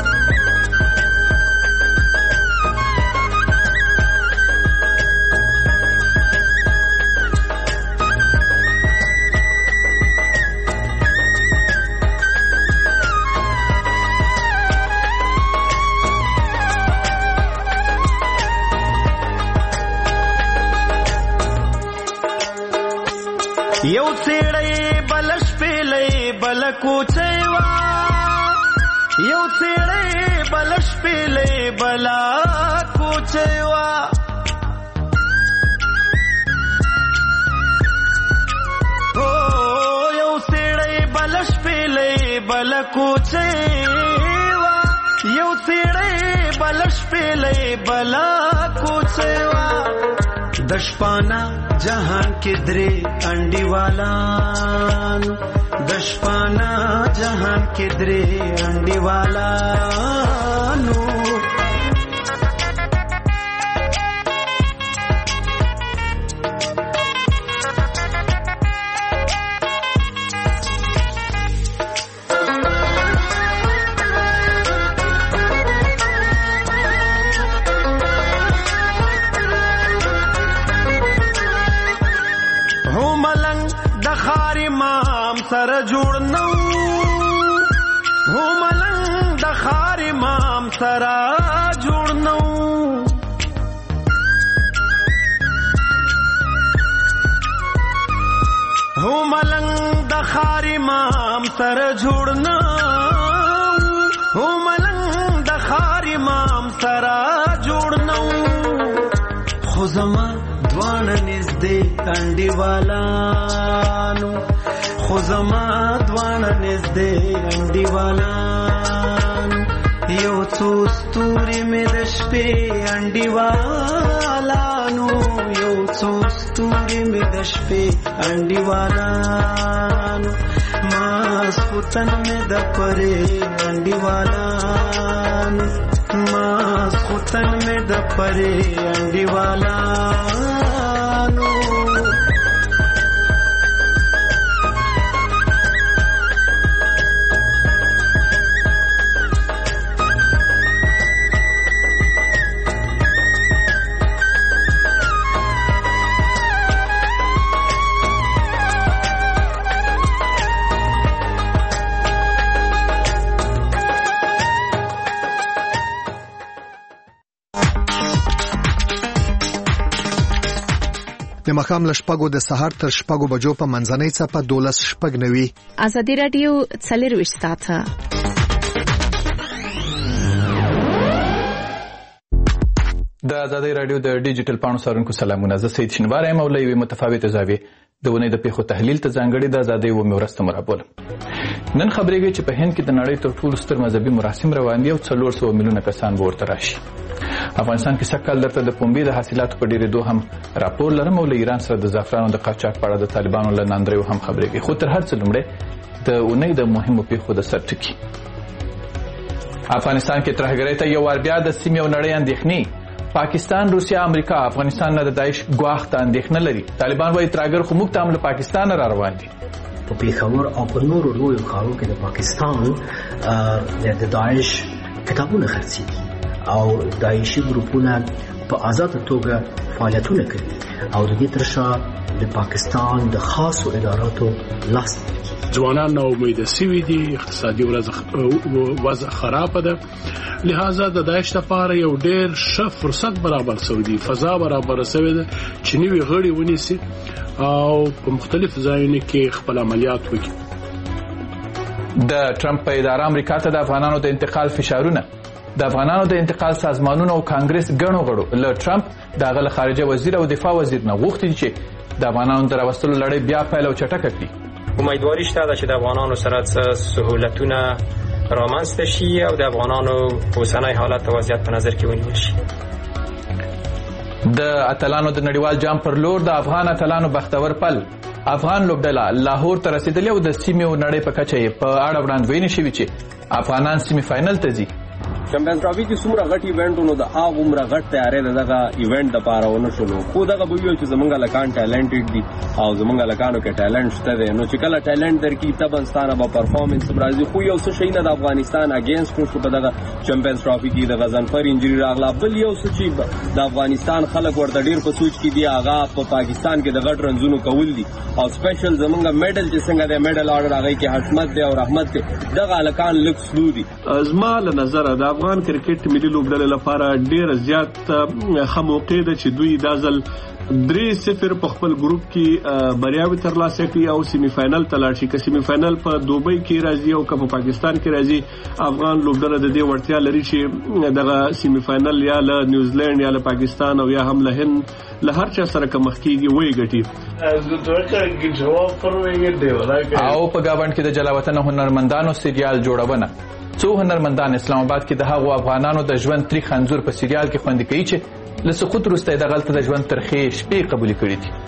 یو څېړی بلش پیلې بل کوچېوا یو څېړی بلش پیلې بلا کوچېوا او یو څېړی بلش پیلې بل کوچېوا یو څېړی بلش پیلې بلا کوچېوا دشپانا جہان کے درے انڈی والان دشپانا جہان کے درے انڈی والانو سر جوړ نو هو ملنګ د خار امام سره جوړ نو خار امام سره جوړ نه او ملنګ د خار امام سره جوړ نه خو زما دوانه نږدې انډیوالانو خو زما دوانه نږدې انډیوالانو یو څو ستوري مې د شپې انډیوالانو یو څو ستوري مې د شپې انډیوالانو ماسخوتن مې د پرې انډیوالانو ماسخوتن مې د پرې انډیوالانو د مخام لشپګو د سحر تر شپګو بجو په منځنۍ څپه 12:09 ازادي رادیو 24 ساعته د ازادي رادیو د ډیجیټل پاڼو سارونکو سلامونه. زه سید شینوار یم او له یوې متفاوتې زاویې د ونې د پیښو تحلیل ته ځانګړې د ازادۍ و مرسته مرابولم. نن خبرېږي چې په هند کې د نړۍ تر ټولو ستر مذهبي مراسم روان دي او 400 میلیونه کسان به ورته راشي. افغانستان کې سږکال درته د پنبې د حاصلاتو په ډېرېدو هم راپور لرم او له ایران سره د زعفرانو د قاچاق په اړه د طالبانو له ناندریو هم خبرېږي. خو تر هر څه لومړی د اونۍ د مهمو پیښو د سرټکي. افغانستان کې ترهګرۍ ته یو وار بیا د سیمې او نړۍ اندېښنې. پاکستان، روسیا، امریکا افغانستان نه د داعش ګواښ ته اندېښنه لري. طالبان وايي ترهګر خو موږ ته هم له پاکستان را روان دي. په پېښور او په نورو لویو ښارونو کې د پاکستان د داعش کتابونه خرڅېږي او داعشي ګروپونه په آزاده توګه فعالیتونه کوي او د دې تر شا د پاکستان د خاصو اداراتو لاس دی. ځوانان نا امیده سوي دي، اقتصادي وضع خرابه ده، لہذا د داعش لپاره یو ډېر ښه فرصت برابر شوی دی، فضا برابر شوې ده چې نوي غړي ونیسي او په مختلفو ځایونو کې خپل عملیات وکړي. د ټرمپ په اداره امریکا ته د افغانانو د انتقال فشارونه. د افغانانو د انتقال سازمانونو او کانګرس ګڼو غړو له ټرمپ د هغه له خارجه وزیر او دفاع وزیر نه غوښتي چې د افغانانو د راوستلو لړۍ بیا پیل او چټکه کړي. امیدواري شته چې د افغانانو سره سهولتونه رامنځته شي او د افغانانو اوسنی حالت او وضعیت په نظر کې ونیول شي. د اتلانو د نړیوال جام پر لور د افغان اتلانو بختور پل. افغان لوبډله لاهور ته رسیدلې او د سیمې او نړۍ په کچه په اړه وړاندوینه شوې چې افغانان سیمه فائنل ته ځي. چمپیونز ټرافي کې څومره غټ ایونټونو د هغه عمره غټ تیارې دغه ایونت د پاره ونه شلو، خو دغه به ویل چې زمونږ لکان ټیلنټډ دي او زمونږ لکانو کې ټیلنټ شته دی، نو چې کله ټیلنټ درکې تبنستانه به پرفارمنس برازي خو یو څه شي نه د افغانستان اگینست شو په دغه چمپیونز ټرافي کې د غزنفر انجری راغله. بل یو څه چې د افغانستان خلک ورته ډیر په سوچ کې دي هغه په پاکستان کې د غټ رنزونو کول دي او سپیشل زمونږ میډل چې څنګه د میډل اورډر هغه کې حشمت دی او رحمت دی، دغه لکان لک سلو دي. زما له نظر د افغان کرکټ ملي لوبډلې لپاره ډېر زیات ښه موقع ده چې دوی دا ځل 3-0 په خپل ګروپ کې بریاوي ترلاسه کړي او سیمی فائنل ته لاړ شي. که سیمی فائنل په دوبۍ کې راځي او که په پاکستان کې راځي، افغان لوبډله د دې وړتیا لري چې دغه سیمی فائنل یا له نیوزیلند یا له پاکستان او یا هم له هند له هر چا سره کوم مخکېږي وې ګټي. او په گاوند کې د جلاوطن هنرمندانو سریال جوړونه. څو هنرمندان اسلام آباد کې د هغو افغانانو د ژوند تریخ انځور په سریال کې خوندي کوي چې له سقوط وروسته د غلطه د ژوند ترخې شپې قبول کړې دي.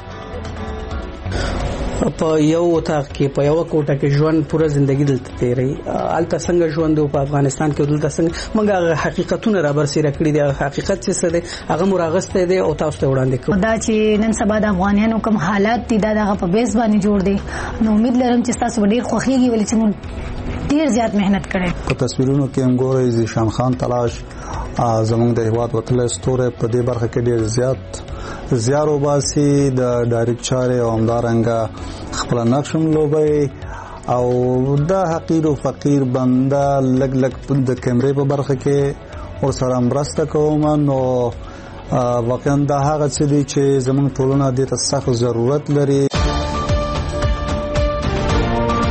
په یو اتاق کې په یو کوټه کې ژوند پوره ژوندۍ دلته تیری الته څنګه ژوند په افغانستان کې دلته څنګه موږ حقیقتونه را برسېره کړی دی. حقیقت څه دی هغه مراغسته دی او تاسو ته وړاندې کوم دا چې نن سبا د افغانانو کوم حالات دي دا دغه په بیس باندې جوړ دي. نو امید لرم چې تاسو ډیر خوښیږي ولې چې موږ ډیر زیات مهنت کړي. په تصویرونو کې هم ګورئ ذیشان خان تلاش زموږ د هیواد وتل ستوره په دې برخه کې ډیر زیات زیارو باسي د ډایرکټ چارې او همدارنګه خپل نقشم لوبي او د حقیر او فقیر بنده لګ لګ د کیمرې په برخه کې ور سره مرسته کوم. نو واقعا دا هغه څه دي چې زموږ ټولنه د ته سخت ضرورت لري.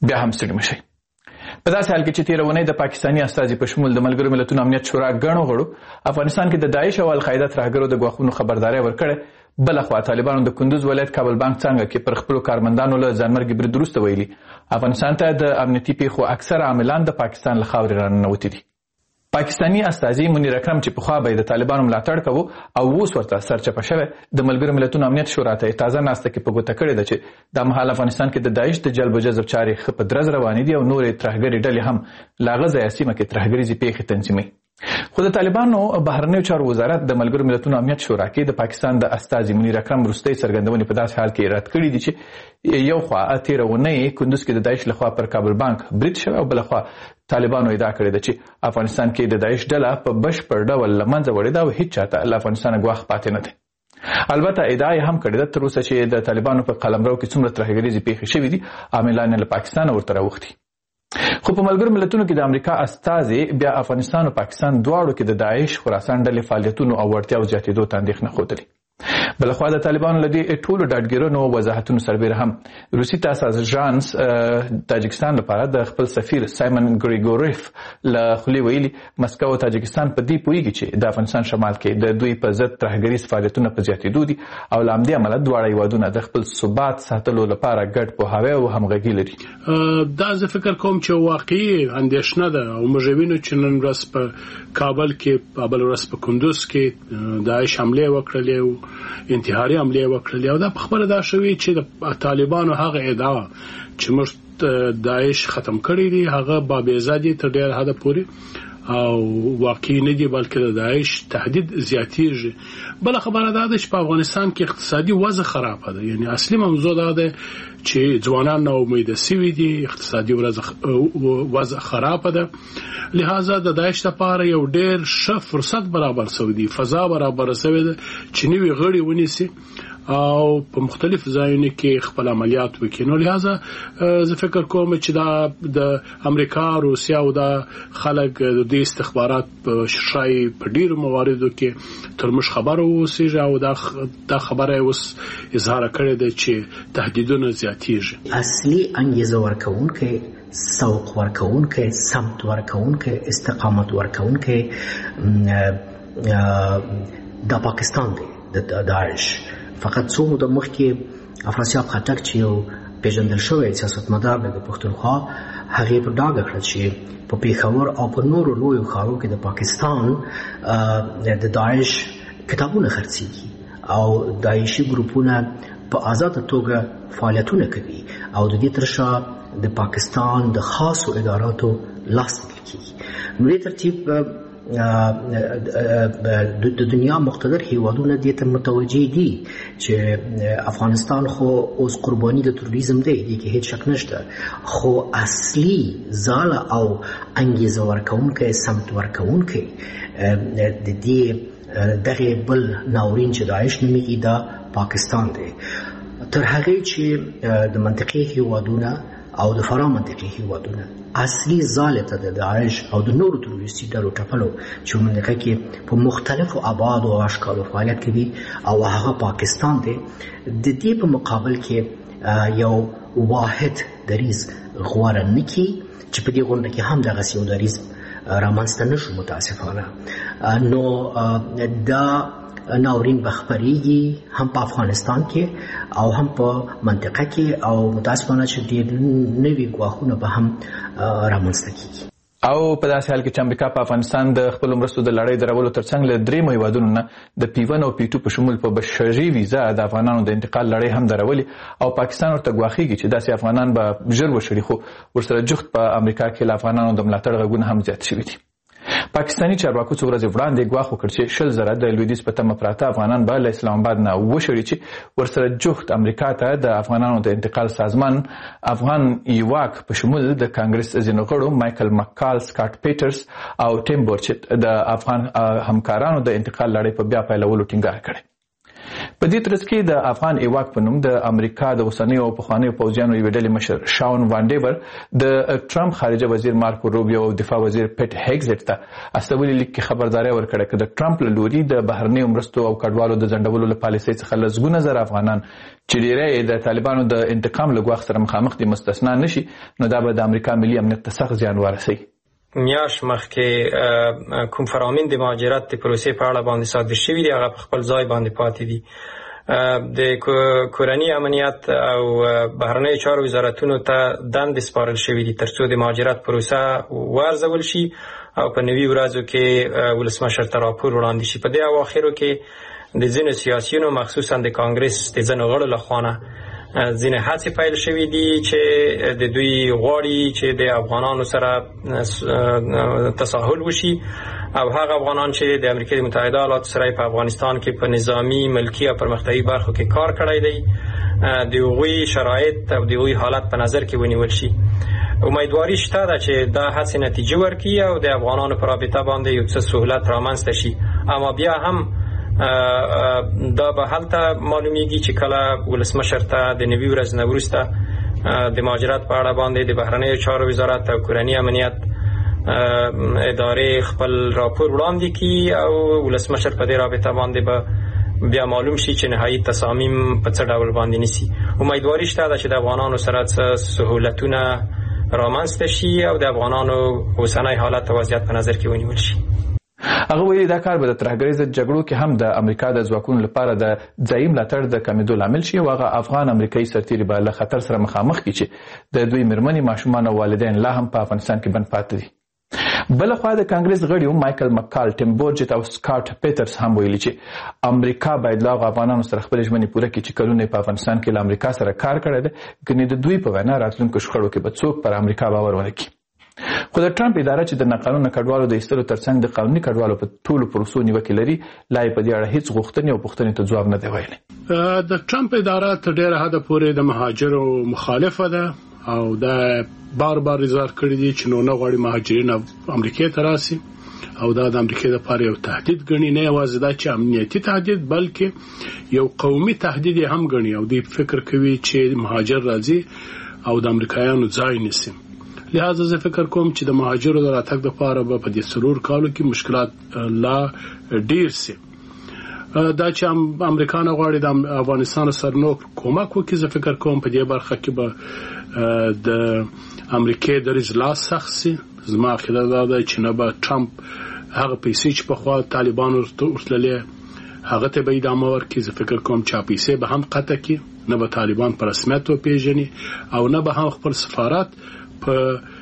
بیا هم ستړي مشئ. په داسې حال کې چې تېره اونۍ د پاکستاني استازي په شمول د ملګرو ملتونو امنیت شورا ګڼو غړو افغانستان کې د داعش او القاعده ترهګرو د ګواښونو خبرداری ورکړې. بلخوا طالبانو د کندوز ولایت کابل بانک څنګه کې پر خپلو کارمندانو له ځانمرګي برید وروسته ویلي افغانستان ته د امنیتي پیښو اکثره عاملان د پاکستان له خاورې راننوتي دي. پاکستاني استازي منیر اکرم چې پخوا به د طالبانو ملاتړ کوو او اوس ورته سرچپه شوی د ملګرو ملتونو امنیت شورا ته تازه ناسته کې په ګوته کړې ده چې د مهال افغانستان کې د داعش د جلب و جذب چارې ښه په درز روانې دي او نورې ترهګرې ډلې هم له هغه ځایه سیمه کې ترهګریزې پیښې تنظیموي. خو د طالبانو بهرنیو چارو وزارت د ملګرو ملتونو امنیت شورا کې د پاکستان د استازي منیر اکرم وروستۍ څرګندونې په داسې حال کې رد کړي دي چې یو خوا تېره اونۍ کندوز کې د داعش لخوا پر کابل بانک برید شوی او بلخوا طالبانو ادعا کړې ده چې افغانستان کې د داعش ډله په بشپړ ډول له منځه وړې ده او هیڅ چاته له افغانستانه ګواښ پاتې نه دی. البته ادعا یې هم کړې ده تر اوسه چې د طالبانو په قلمرو کې څومره ترهګریزې پیښې شوي دي عاملان یې له پاکستانه ورته راوښتي. خو په ملګرو ملتونو کې د امریکا استازي بیا افغانستان او پاکستان دواړو کې د داعش خراسان ډلې فعالیتونو او وړتیاو زیاتېدو ته اندېښنه ښودلې. بلخوا د طالبانو له دې ټولو ډاډګیرانو وضاحتونو سربیره هم روسي تاسیس ژانس تاجکستان لپاره د خپل سفیر سایمن ګریګوریف له خولې ویلي مسکو او تاجکستان په دې پوهیږي چې د افغانستان شمال کې د دوی په ضد ترهګریز فعالیتونه په زیاتېدو دي او له همدې امله دواړه هیوادونه د خپل ثبات ساتلو لپاره ګډ پوهاوی او همغږي لري. دا زه فکر کوم چې واقعي اندېښنه ده او موږ وینو چې نن ورځ په کابل کې بل ورځ په کندوز کې داعش حمله وکړلې او انتحاري حمله وکړلې او دا په خبره دا شوی چې د طالبانو هغه ادعا چې موږ داعش ختم کړی دی هغه بابیزه دي تر ډېر حده پورې او واقعي نه دی بلکې د داعش تهدید زیاتېږي. بل خبره دا ده چې په افغانستان کې اقتصادي وضع خرابه ده. یعنی اصلي موضوع دا ده چې ځوانان نو امید سوي دي اقتصادي وضع خرابه ده لہذا د داعش لپاره یو ډېر ښه فرصت برابر شوی دی فضا برابر شوی ده چې نوی غړي ونیسي او په مختلف ځایونو کې خپل عملیات وکړي. نو لہذا زه فکر کوم چې دا د امریکا روسیا او د خلک د استخبارات په شای په ډیرو مواردو کې تر موږ خبرو اوسېږي او دا خبره اوس اظهار کړې ده چې تهدیدونه زیاتېږي. اصلي انګیزه ورکوونکې سوق ورکوونکې سمت ورکوونکې استقامت ورکوونکې د پاکستان دی د داعش. فقط څو موده مخکې افراسیاب خټک چې یو پیژندل شوی سیاستمدار دی د پښتونخوا هغې په ډاګه کړه چې په پېښور او په نورو لویو ښارو کې د پاکستان د داعش کتابونه خرڅېږي او داعشي ګروپونه په آزاده توګه فعالیتونه کوي او د دې تر شا د پاکستان د خاصو اداراتو لاس لیدل کېږي. نو دې ترتیب د دنیا مقتدر هیوادونه دې ته متوجه دي چې افغانستان خو اوس قرباني د تروریزم دی دې کې هیڅ شک نشته خو اصلي ځاله او انګیزه ورکوونکی سمت ورکوونکی د دې دغه بل ناورین چې داعش نومیږي دا پاکستان دی. تر هغې چې د منطقې هیوادونه او د فرا منطقې هیوادونه اصلي ځاله ته د داعش او د نورو تروریستي ډلو ټپلو چې منطقه کې په مختلفو ابعادو او اشکالو فعالیت کوي او هغه پاکستان دی د دې په مقابل کې یو واحد دریځ غوره نه کړي چې په دې غونډه کې هم دغسې یو دریځ رامنځته نه شو متاسفانه. نو دا ناورین به خپریږي هم په افغانستان کې او هم په منطقه کې او متاسفانه چې ډېر نوي ګواښونه به هم رامنځته کیږي. او په داسې حال کې چې امریکا په افغانستان د خپلو مرستو د لړۍ درولو ترڅنګ له درېیمو هیوادونو نه د P1 او P2 په شمول په بشري ویزا د افغانانو د انتقال لړۍ هم درولي او پاکستان ورته ګواښیږي چې داسې افغانان به ژر وشړي خو ورسره جفت په امریکا کې له افغانانو د ملاتړ غږونه هم زیات شوي دي. پاکستاني چارواکو څو ورځې وړاندې ګواښ وکړ چې 100,000 د لویدیځ په تمه پراته افغانان به له اسلام آباد نه وشړي چې ورسره جفت امریکا ته د افغانانو د انتقال سازمان افغان ایواک په شمول د کانګرس ځینو غړو مایکل مکال سکاټ پیټرز او ټیم بورچټ د افغان همکارانو د انتقال لړۍ په بیا پیلولو ټینګار کړی. په دې ترڅ کې د افغان ایواک په نوم د امریکا د اوسنیو او پخوانیو پوځیانو یوې ډلې مشر شاون وانډیبر د ټرمپ خارجه وزیر مارکو روبیو او دفاع وزیر پیټ هیګزټ ته استولي لیک کې خبرداري ورکړه چې د ټرمپ له لوري د بهرنیو مرستو او کډوالو د ځنډولو له پالیسۍ څخه لسګونه زره افغانان چې ډیری د طالبانو د انتقام له ګواښ سره مخامخ دي مستثنا نشي نو دا به د امریکا ملي امنیت ته سخت زیان ورسوي. میاش مخکې کوم فرامین د مهاجرت د پروسې په اړه باندې صادر شوي دي هغه په خپل ځای باندې پاتې دي. د کورني امنیت او بهرنیو چارو وزارتونو ته دندې سپارل شوي دي ترڅو د مهاجرت پروسه وارزول شي او په نوي ورځو کې ولسمشر ته راپور وړاندې شي. په دې اواخرو کې د ځینو سیاسیونو مخصوصا د کانګرس د ځینو غړو لخوا ځینې هڅې پیل شوې دي چې د دوی غواړي چې د افغانانو سره تساهل وشي او هغه افغانان چې د امریکا متحده ایالاتو سره په افغانستان کې په نظامی ملکی او پرمختیایي برخو کې کار کړی دی د هغوی شرایط او د هغوی حالت په نظر کې ونیول شي. امیدواري شته ده چې دا هڅې نتیجه ورکړي او د افغانانو په رابطه باندې یو څه سهولت رامنځته شي. اما بیا هم دا به هلته معلومیږي چې کله ولسمشر ته د نوي ورځ نه وروسته د مهاجرت په اړه باندې د بهرنیو چارو وزارت او کورني امنیت ادارې خپل راپور وړاندې کړي او ولسمشر په دې رابطه باندې به بیا معلوم شي چې نهایي تصامیم په څه ډول باندې نیسي. امیدواري شته ده چې د افغانانو سره سهولتونه رامنځته شي او د افغانانو اوسنی حالت او وضعیت په نظر کې ونیول شي. هغه ویلي دا کار به د ترهګرۍ ضد جګړو کې هم د امریکا د ځواکونو لپاره د ځایي ملاتړ د کمېدو لامل شي او هغه افغان امریکایي سرتیري به له خطر سره مخامخ کړي چې د دوی مېرمنې ماشومان او والدین لا هم په افغانستان کې بند پاتې دي. بلخوا د کانګرس غړیو مایکل مکال ټیم بورجټ او سکاټ پیټرز هم ویلي چې امریکا باید له افغانانو سره خپل ژمنې پوره کړي چې کلونه په افغانستان کې له امریکا سره کار کړی دی ګنې د دوی په وینا راتلونکو شخړو کې به څوک پر امریکا باور ونه کړي. خو د ټرمپ اداره چې د ناقانونه کډوالو د ایستلو ترڅنګ د قانوني کډوالو په ټولو پروسو نیوکې لري لا یې په دې اړه هیڅ غوښتنې او پوښتنې ته ځواب نه دی ویلی. د ټرمپ اداره تر ډیره حده پورې د مهاجرو مخالفه ده او دا بار اظهار کړی دی چې نو نه غواړي مهاجرین امریکا ته راسي او دا د امریکا لپاره یو تهدید ګڼي نه یوازې دا چې امنیتي تهدید بلکې یو قومي تهدید هم ګڼي او دوی فکر کوي چې مهاجر راځي او د امریکایانو ځای نیسي. لہذا زه فکر کوم چې د مهاجرو د راتګ لپاره به په دې څلور کالو کې مشکلات لا ډیر سي. دا چې امریکا نه غواړي د افغانستان سره نو کومک وکړي زه فکر کوم په دې برخه کې به د امریکا د رضا سخت سي. زما عقیده دا ده چې نه به ټرمپ هغه پیسې چې په خوا طالبانو ورتللې هغه ته به ادامه ورکړي. زه فکر کوم چې پیسې به هم قطع کړي نه به طالبان په رسمیت وپیژني او نه به هم خپل سفارت په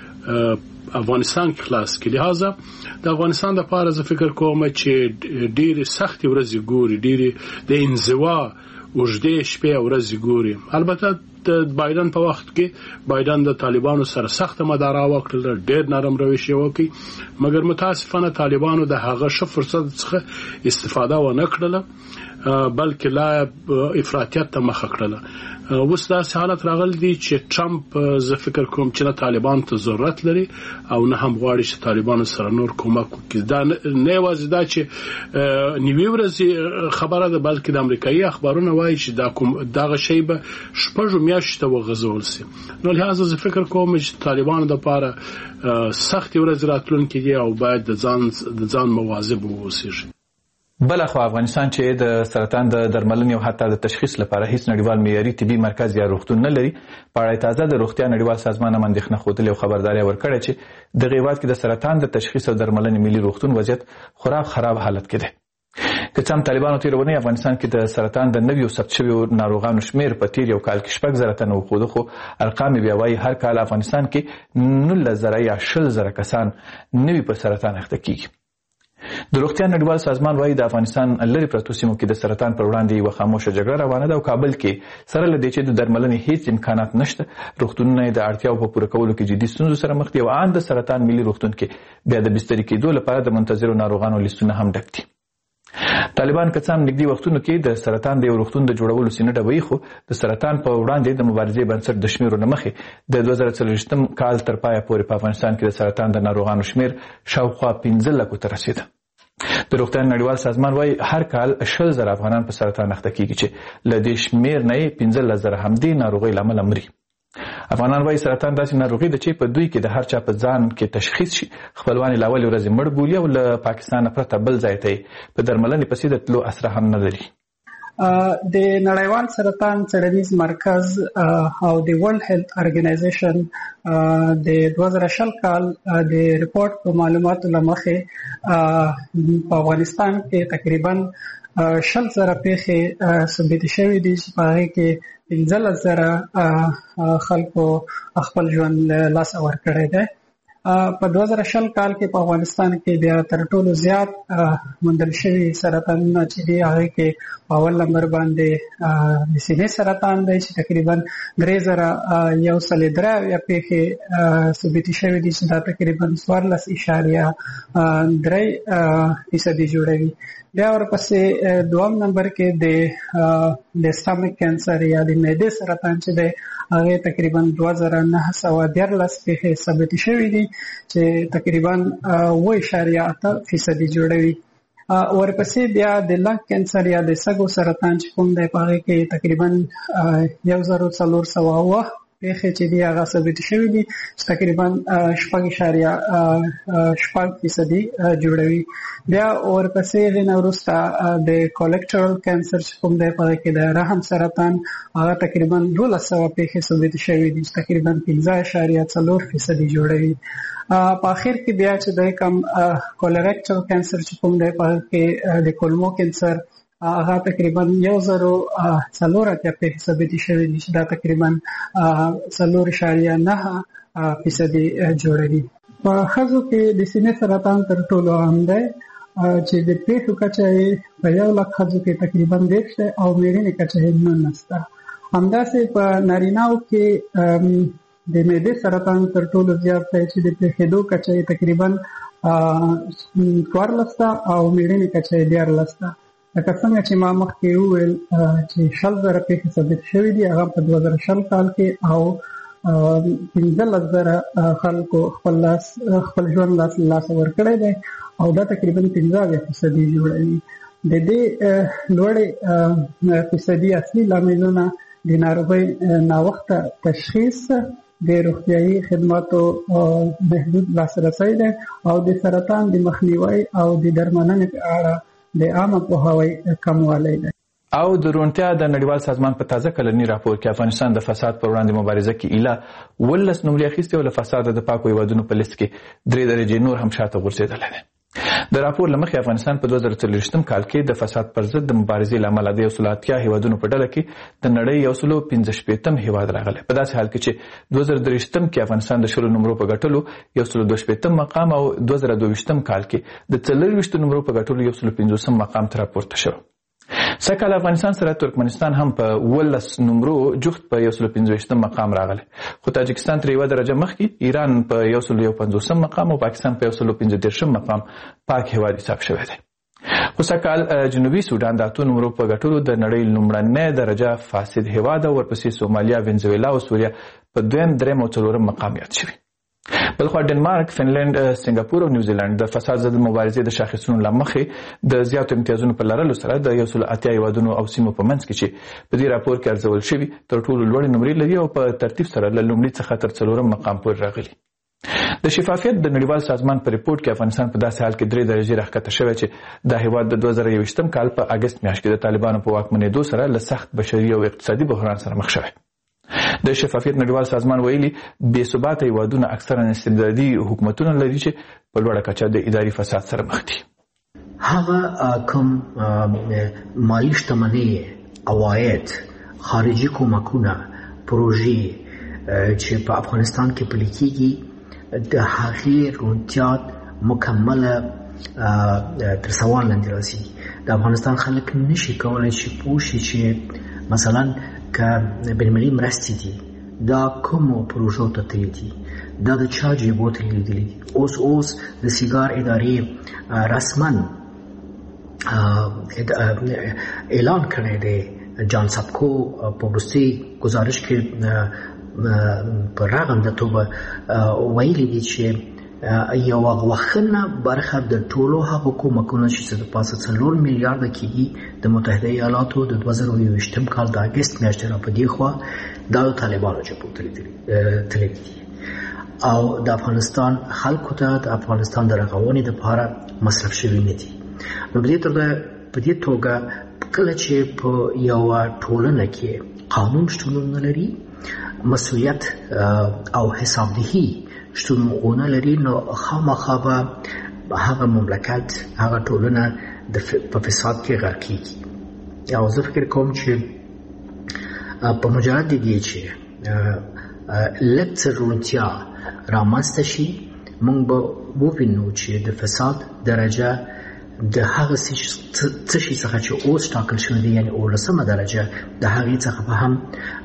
افغانستان کې خلاص کړي. لہذا د افغانستان لپاره زه فکر کوم چې ډېر سخت ورځې ګوري ډېر د انزوا اوږدې شپې ورځې ګوري. البته د بایدن په وخت کې بایدن د طالبانو سره سخت مدارا وکړل ډېر نرم روش وکړي مګر متاسفانه طالبانو د هغه ښه فرصت څخه استفاده ونه کړله بلکې لا افراطیت ته مخه کړله. اوس داسې حالت راغلی دی چې ټرمپ زه فکر کوم چې نه طالبان ته ضرورت لري او نه هم غواړي چې طالبانو سره نور کومک وکړي. دا نه یوازې دا چې نیوي ورځې خبره ده بلکې د امریکایي اخبارونه وایي چې دغه شی به شپږ میاشتې ته وغځول شي. نو لهدا زه فکر کوم چې طالبانو لپاره سخت ورځې راتلونکي دي او باید د ځان مواظب واوسي. بلخوا افغانستان چې د سرطان د درملنې او حتی د تشخیص لپاره هیڅ نړیوال معیاري طبي مرکز یا روغتون نه لري په اړه تازه د روغتیا نړیوال سازمان هم اندېښنه ښودلې او خبرداری ورکړې چې د هېواد کې د سرطان د تشخیص او درملنې ملي روغتون وضعیت خورا خراب حالت کې دی. که څه هم طالبانو تېره اونۍ افغانستان کې د سرطان د نویو ثبت شویو ناروغانو شمېر په تېر یو کال کې 6,000 تنه وښوده خو ارقام یې بیا وایي هر کال افغانستان کې 19,000 یا 20,000 کسان نوي په سرطان اخته کېږي. د روغتیا نړیوال سازمان وایي د افغانستان لرې پرتو سیمو کې د سرطان پر وړاندې یوه خاموشه جګړه روانه ده او کابل کې سره له دې چې د درملنې هیڅ امکانات نشته روغتونونه یې د اړتیاو په پوره کولو کې جدي ستونزو سره مخ دي او ان د سرطان ملي روغتون کې بیا د بسترې کېدو لپاره د منتظرو ناروغانو لیستونه هم ډک دي. طالبان که څه هم نږدې وختونو کې د سرطان د یو روغتون د جوړولو سینه ډبوي خو د سرطان په وړاندې د مبارزې بنسټ د شمیرو نه مخې د 2024 کال تر پایه پورې په افغانستان کې د سرطان د ناروغانو شمیر شاوخوا 15 لکو ته رسېده. د روغتیا نړیوال سازمان وايي هر کال 100,000 افغانان په سرطان اخته کیږي چې له دې شمېر نه 15,000 همدې ناروغۍ له امله مري. افغانان وايي سرطان داسې ناروغي ده چې په دوی کې د هر چا په ځان کې تشخیص شي خپلوان یې له اولې ورځې مړ بولي او له پاکستان پرته بل ځای ته په درملنې پسې د تلو اسره هم نه لري. د نړیوال سرطان څېړنیز مرکز او د ورلد هیلث ارګنایزیشن د 2020 کال د ریپورت په معلوماتو له مخې په افغانستان کې تقریبا 20,000 پیښې ثبت شوې دي چې په هغې کې 15,000 خلکو خپل ژوند لاس ورکړی دی. په 2020 کال کې په افغانستان کې بیا تر ټولو زیات موندل شوي سرطانونه چې دي هغه کې په اول نمبر باندې د سینې سرطان دی چې تقریبا 3,103 پیښې ثبت شوي دي چې دا تقریبا 14.3% جوړوي. بیا ورپسې دوم نمبر کې د سټامک کینسر یا د معدې سرطان چې دی هغه تقریبا 2,914 پیښې ثبت شوي دي چې تقریبا 8.8% جوړوي. ورپسې بیا د لنګ کینسر یا د سږو سرطان چې کوم دی په هغه کې تقریبا 1,407 پیښې چې دی هغه ثبت شوي دي چې تقریبا 6.8% جوړوي. بیا ورپسې غوښنه وروسته د کولېکټرل کینسر چې کوم دی په هغه کې د رحم سرطان هغه تقریبا 1,200 پیښې ثبت شوي دي چې تقریبا 15.4% جوړوي. په اخر کې بیا چې د کم کولېکټرل کینسر چې کوم دی په هغه کې د کولمو کینسر هغه تقریبا 1,400 پیښې ثبت شوي دي چې دا تقریبا 4.9% جوړوي. په ښځو کې د سینې سرطان تر ټولو عام دی چې د پیښو کچه په 1,00,000 ښځو کې تقریبا 10 او مېرمنې کچه 19. همداسې په نارینه‌و کې د معدې سرطان تر ټولو زیات دی چې د پیښېدو کچه تقریبا 14 او مېرمنې کچه 14. لکه څنګه چې ما مخکې وویل چې 20,000 پیښې ثبت شوي دي هغه په 2020 کال کې او 15,000 خلکو خپل ژوند لاس ورکړی دی او دا تقریبا 15% جوړوي. د دې لوړې فیصدي اصلي لاملونه د ناروغۍ ناوخته تشخیص، د روغتیايي خدماتو محدود لاسرسی دی او د سرطان د مخنیوي او د درملنې په اړه د عامه پوهاوي کموالی دی. او د روڼتیا د نړیوال سازمان په تازه کلني راپور کې افغانستان د فساد پر وړاندې مبارزه کې ایله 19 نمرې اخیستې او له فساده د پاکو هیوادونو په لیست کې 3 درجې نور هم شاته غورځېدلی دی. د راپور له مخې افغانستان په 2023 کال کې د فساد پر ضد د مبارزې له امله د 180 هیوادونو په ډله کې د نړۍ 115 هیواد راغلی. په داسې حال کې چې 2023 کې افغانستان د 10 نمرو په ګټلو 122 مقام او 2022 کال کې د 24 نمرو په ګټلو 115 مقام ته راپورته شو. سکهال افغانستان سره ترکمنستان هم په 19 نمرو جفت په 115 مقام راغلی، خو تاجکستان تر یوه درجه مخکې، ایران په 151 مقام او پاکستان په 115 مقام پاک هیواد حساب شوی دی. خو سکهال جنوبي سودان د 8 نمرو په ګټلو د نړۍ لومړنی درجه فاسد هیواد او ورپسې سومالیا، وینزویلا او سوریه په 2م، 3م او 4م مقام یاد شوي. بلخوا ډنمارک، فنلند، سنګاپور او نیوزیلند د فساد ضد مبارزې د شاخصونو له مخې د زیاتو امتیازونو په لرلو سره د 180 هیوادونو او سیمو په منځ کې چې په دې راپور کې ارزول شوي تر ټولو لوړې نمرې لري او په ترتیب سره له لومړي څخه تر 4م مقام پورې راغلي. د شفافیت د نړیوال سازمان په ریپورت کې افغانستان په داسې حال کې 3 درجې راښکته شوی چې دا هیواد د 2021 کال په اګست میاشت کې د طالبانو په واکمنېدو سره له سخت بشري او اقتصادي بحران سره مخ شوی. د شفافیت نړیوال سازمان ویلي بې ثباته هیوادونه اکثرا استبدادي حکومتونه لري چې په لوړه کچه د اداري فساد سره مخ دي. هغه کوم مالی شتمنۍ، عواید، خارجي کومکونه، پروژې چې په افغانستان کې پلي کېږي د هغې روڼتیا مکمله تر سوال لاندې راځي. د افغانستان خلک نشي کولی چې پوه شي چې مثلا که بین‌المللي مرستې دي دا کومو پروژو ته تللي دي، دا د چا جیبو ته لیدلي دي. اوس د سیګار ادارې رسما اعلان کړی دی. جان سبکو په وروستي گزارش کې په رغنده توګه ویلي دي چې یو غوښنه برخه د ټولو هغو کومکونو چې د پاسه 4 میلیارډ کېږي د متحده ایالاتو د 2021 کال د اگست میاشتې را په دې خوا د طالبانو جبهو تللی دي او د افغانستان خلکو ته د افغانستان د رغونې لپاره مصرف شوي نه دي. نو په دې توګه کله چې په یوه ټولنه کې قانون شتون نه لري، مسؤلیت او حسابدهي شتون ونه لري، نو خامخا به هغه مملکت، هغه ټولنه په فساد کې غرق کېږي. او زه فکر کوم چې په مجرد د دې چې لږ څه روڼتیا رامنځته شي، موږ به ووینو چې د فساد درجه د هغه څه شي څخه چې اوس ټاکل شوی دی، یعنی 18مه درجه، د هغې څخه به هم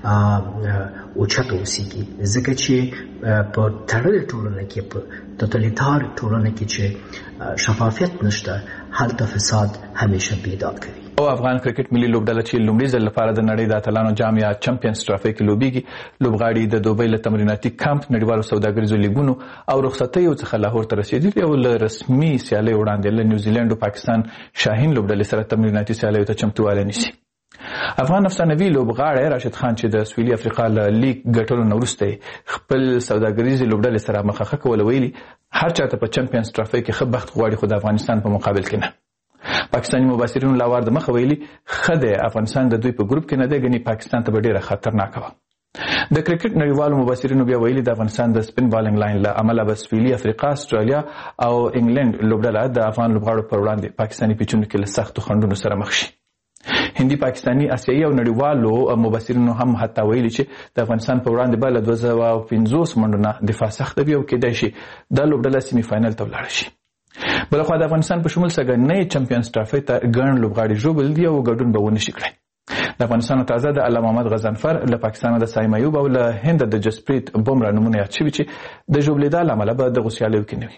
اوچته اوسیږي، ځکه چې په تړلې ټولنه کې، په توتالیتار ټولنه کې چې شفافیت نشته، هلته فساد همیشه بیداد کوي. او افغان کرکټ ملي لوبډله چې لومړي ځل لپاره د نړۍ د اتلانو جام یا چمپیونز ټرافي کې لوبېږي، لوبغاړي د دوبۍ له تمریناتي کمپ، نړیوالو سوداګریزو لیګونو او رخصتیو څخه لاهور ته رسېدلي او له رسمي سیالیو وړاندې له نیوزیلند او پاکستان شاهین لوبډلې سره تمریناتي سیالیو ته چمتووالی نیسي. افغان افسانوي لوبغاړی راشد خان چې د سویلي افریقا له لیګ ګټلو نه وروسته خپل سوداګریزې لوبډلې سره مخه کوله، ویلي هر چاته په چمپیونز ټرافي کې ښه بخت غواړي، خو د افغانستان په مقابل کې نه. پاکستاني مبصرینو لاوار د مخه ویلي ښه دی افغانستان د دوی په ګروپ کې نه دی، ګنې پاکستان ته به ډېره خطرناکه وه. د کرکټ نړیوالو مبصرینو بیا ویلي د افغانستان د سپین بالینګ لاین له امله به سویلي افریقا، استرالیا او انګلند لوبډله د افغان لوبغاړو پر وړاندې پاکستاني پیچونو کې له سختو خنډونو سره مخ شي. هندي، پاکستاني، آسیایي او نړیوالو مبصرینو هم حتی ویلي چې د افغانستان په وړاندې به له 250 منډو نه دفاع سخته وي او کېدای شي دا لوبډله سیمي فاینل ته ولاړه شي. بلخوا د افغانستان په شمول سږنۍ چمپیونز ټرافي ته ګڼ لوبغاړي ژوبل دي او ګډون به ونه شي کړی. د افغانستان تازه د الله محمد غضنفر، له پاکستان د سایم ایوب او له هند د جسپریت بومرا نومونه یاد شوي چې د ژوبلېدا له امله به دغو سیالیو کې نه وي.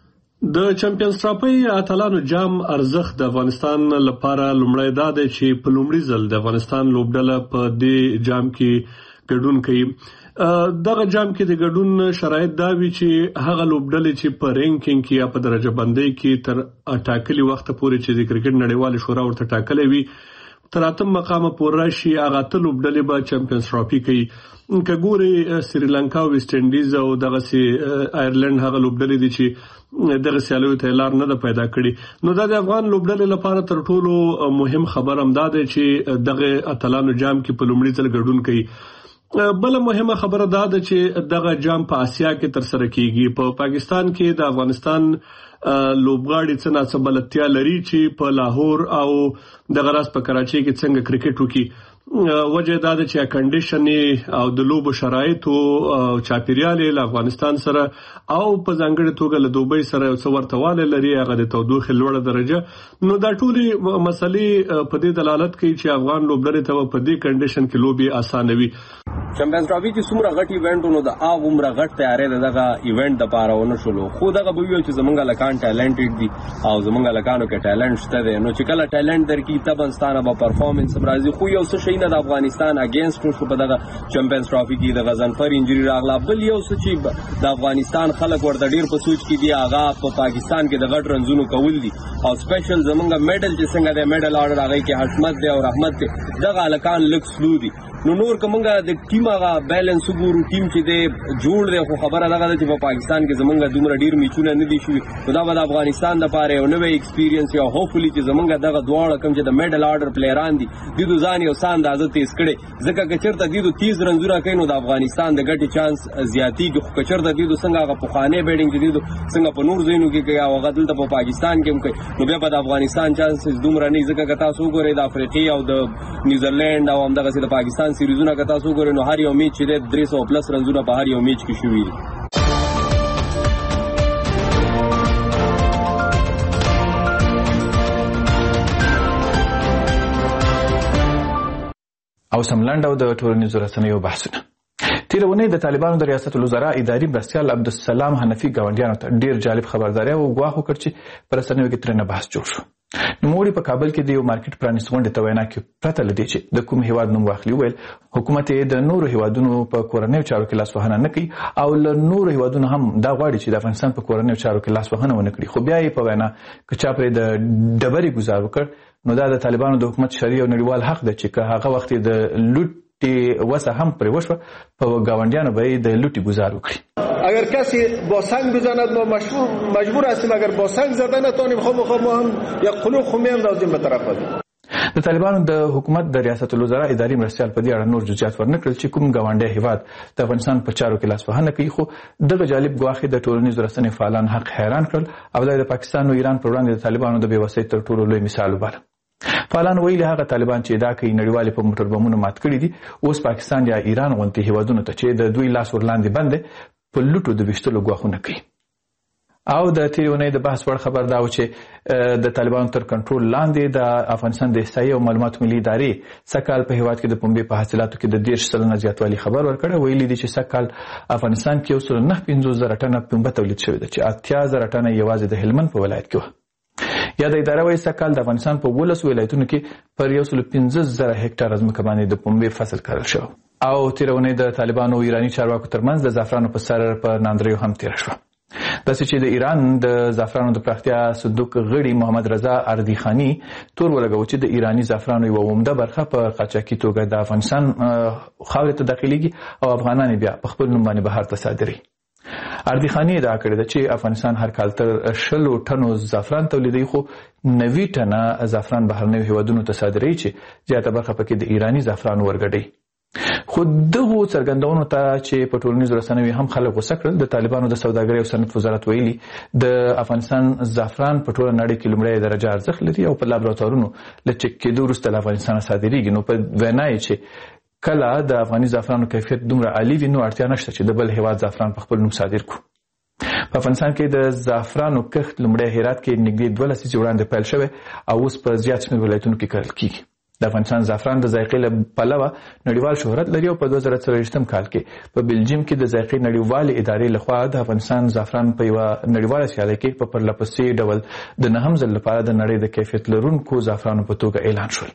د چمپیونز ټرافي اتلانو جام ارزښت د افغانستان لپاره لومړی دا دی چې په لومړي ځل د افغانستان لوبډله په دې جام کې ګډون کوي. دغه جام کې د ګډون شرایط دا وي چې هغه لوبډلې چې په رینکینګ کې یا په درجه بندۍ کې تر ټاکلي وخت پورې چې د کرکټ نړیوالې شورا ورته ټاکلې وي تر 8 مقامه پورې راشي، هغه 8 لوبډلې به چمپیونز ټرافي کوي. که ګوري سریلانکا او ویسټ انډیز او دغسې آیرلند هغه لوبډلې دي چې دغه سیالیو ته لار نه ده پیدا کړې، نو دا د افغان لوبډلې لپاره تر ټولو مهم خبر همدا دی چې دغه اتلانو جام کې په لومړي ځل ګډون کوي. بل مهمه خبره دا ده چې دغه جام په آسیا کې ترسره کیږي. په پاکستان کې د افغانستان لوبغاړي څه ناڅه بلدتیا لري چې په لاهور او دغه راز په کراچۍ کې څنګه کرکټ وکړي. وجه دا ده چې کنډیشن او د لوبو شرایط او چاپیریال له افغانستان سره او په ځانګړي توګه له دوبۍ سره یو څه ورتهوالی لري، هغه د تودوخې لوړه درجه. نو دا ټولې مسلې په دې دلالت کوي چې افغان لوبډلې ته په دې کنډیشن کې لوبې اسانه وي. چمپیونز ټرافي چې څومره غټ ایونټونو د هغه عمره غټ تیارې دغه ایونت د پاره ونه شلو، خو دغه به ویل چې زمونږ لکان ټیلنټډ دي او زمونږ لکانو کې ټیلنټ شته دی، نو چې کله ټیلنټ درکې تبنستانه به پرفارمنس راځي. خو یو څه شي نه د افغانستان اگینست شو په دغه چمپیونز ټرافي کې د غضنفر انجری راغله. بل یو څه چې د افغانستان خلک ورته ډیر په سوچ کې دي، هغه په پاکستان کې د غټ رنزونو کول دي او سپیشل زمونږ میډل چې څنګه د میډل آرډر هغه کې حشمت دی او رحمت دی، دغه الکان لک سلو دي. نو نور کومه د ټیم هغه بیلنس وګورو، ټیم چې دی جوړ دی، خو خبره دغه ده چې په پاکستان کې زمونږ دومره ډیر میچونه نه دي شوي. دا به د افغانستان لپاره یو نوی ایکسپیرینس یا هوپفلی چې زمونږ دغه دواړه کوم چې د میډل آرډر پلیران دي د ځان یو څه اندازه تیز کړي، ځکه که چېرته د 30 رنزونه کوي نو د افغانستان د ګټې چانس زیاتېږي. خو که چېرته د څنګه هغه پخوانی بیټینګ چې د څنګه په نور ځایونو کې کوي او هغه دلته په پاکستان کې هم کوي، نو بیا به د افغانستان چانسز دومره نه، ځکه که تاسو وګورئ د افریقې او د نیوزیلند او همدغسې د پاکستان سیریزونه که تاسو وګورئ نو هر یو میچ چې دی 300 پلس رنزونه په هر یو میچ کې شوي دي. او سملند او د ټولنیزو رسنیو بحثونه. تیره اونۍ د طالبانو د ریاست الوزرا اداري مرستیال عبدالسلام حنفي ګاونډیانو ته ډیر جالب خبرداری او ګواښ وکړ چې په رسنیو کې ترېنه بحث جوړ شو. نوموړي په کابل کې د یو مارکیټ پرانیست غونډې ته وینا کې پرته له دې چې د کوم هیواد نوم واخلي ویل حکومت د نورو هیوادونو په کورنیو چارو کې لاسوهنه نه کوي او له نورو هیوادونو هم دا غواړي چې د افغانستان په کورنیو چارو کې لاسوهنه ونه کړي. خو بیا یې په وینا که چا پرې د ډبرې ګزار وکړ نو دا د طالبانو د حکومت شرعي او نړیوال حق دی چې که هغه وخت د لوټ وسه هم پرې وشوه په گاونډیانو به یې د لوټي گزار وکړي. اگر کسی با سنگ بزند ما مجبور هستیم، اگر با سنگ زدن نتونیم خب ما هم یک قلوق خو میاندازیم به طرف ازیم. د طالبانو د حکومت د ریاست الوزرا اداري مرستیال په دې اړه نور جزئیات ورنکړل چې کوم گاونډي هیواد د افغانستان په چارو کې لاسوهنه کوي. خو دغه جالب ګواښ د ټولنیزو رسنیو فعالان حق حیران کړل او د پاکستان او ایران پر وړاندې د طالبانو د بېوسۍ تر ټولو لوی مثال وباله. فعالان ویلي هغه طالبان چې دا کوي نړیوالې په موټر بمونو مات کړي دي اوس پاکستان یا ایران غونډې هیوادونو ته چې د دوی لاس ورلاندې بند په لوټو د ویشتلو ګواښونه کوي. او د تیرې اونۍ د بحث وړ خبر دا و چې د طالبانو تر کنټرول لاندې د افغانستان د احصایې او معلوماتو ملي ادارې سږکال په هیواد کې د پنبې په حاصلاتو کې د 10% زیاتوالي خبر ورکړی. ویلي دي چې سږکال افغانستان کې 1.95 ټنه پنبه تولید شوې ده چې 80,000 ټنه یوازې د هلمند په ولایت کې وه. یا د اداره وایي سږکال د افغانستان په 12 ولایتونو کې پر 115,000 هکټاره ځمکه باندې د پنبې فصل کرل شوی او تیره اونۍ د طالبانو او ایراني چارواکو ترمنځ د زعفرانو په سر په ناندریو هم تیره شوه. داسې چې د ایران د زعفرانو د پراختیا صندوق غړي محمد رضا اردیخانی تور ولګاوه چې د ایراني زعفرانو یوه عمده برخه په قاچاقي توګه د افغانستان خاورې ته داخليږي او افغانان بیا په خپل نوم باندې بهر ته صادروي. اردیخانی ادعا کړې ده چې افغانستان هر کال تر 20 ټنو زعفران تولیدوي خو 90 ټنه زعفران بهرنیو هیوادونو ته صادروي چې زیاته برخه پکې د ایراني زعفرانو ورګډي. خو دغه څرګندونو ته چې په ټولنیزو رسنیو هم خلک غوسه کړل. د طالبانو د سوداګرۍ او صنعت وزارت ویلي د افغانستان زعفران په ټوله نړۍ کې لومړی درجه ارزښت لري او په لابراتوارونو له چک کېدو وروسته له افغانستانه صادریږي. نو په وینا یې چې کله د افغاني زعفرانو کیفیت دومره عالي وي نو اړتیا نشته چې د بل هیواد زعفران په خپل نوم صادر کړو. په افغانستان کې د زعفرانو کښت لومړی هرات کې نږدې 2 لسیزې وړاندې پیل شوی او اوس په زیات شمېر ولایتونو کې کرل کیږي. د افغانستان زعفران د ذایقې له پلوه نړیوال شهرت لري او په 2023 کال کې په بلجیم کې د ذایقې نړیوالې ادارې لخوا د افغانستان زعفران په یوه نړیواله سیالۍ کې په پرلپسې ډول د 9م ځل لپاره د نړۍ د کیفیت لرونکو زعفرانو په توګه اعلان شول.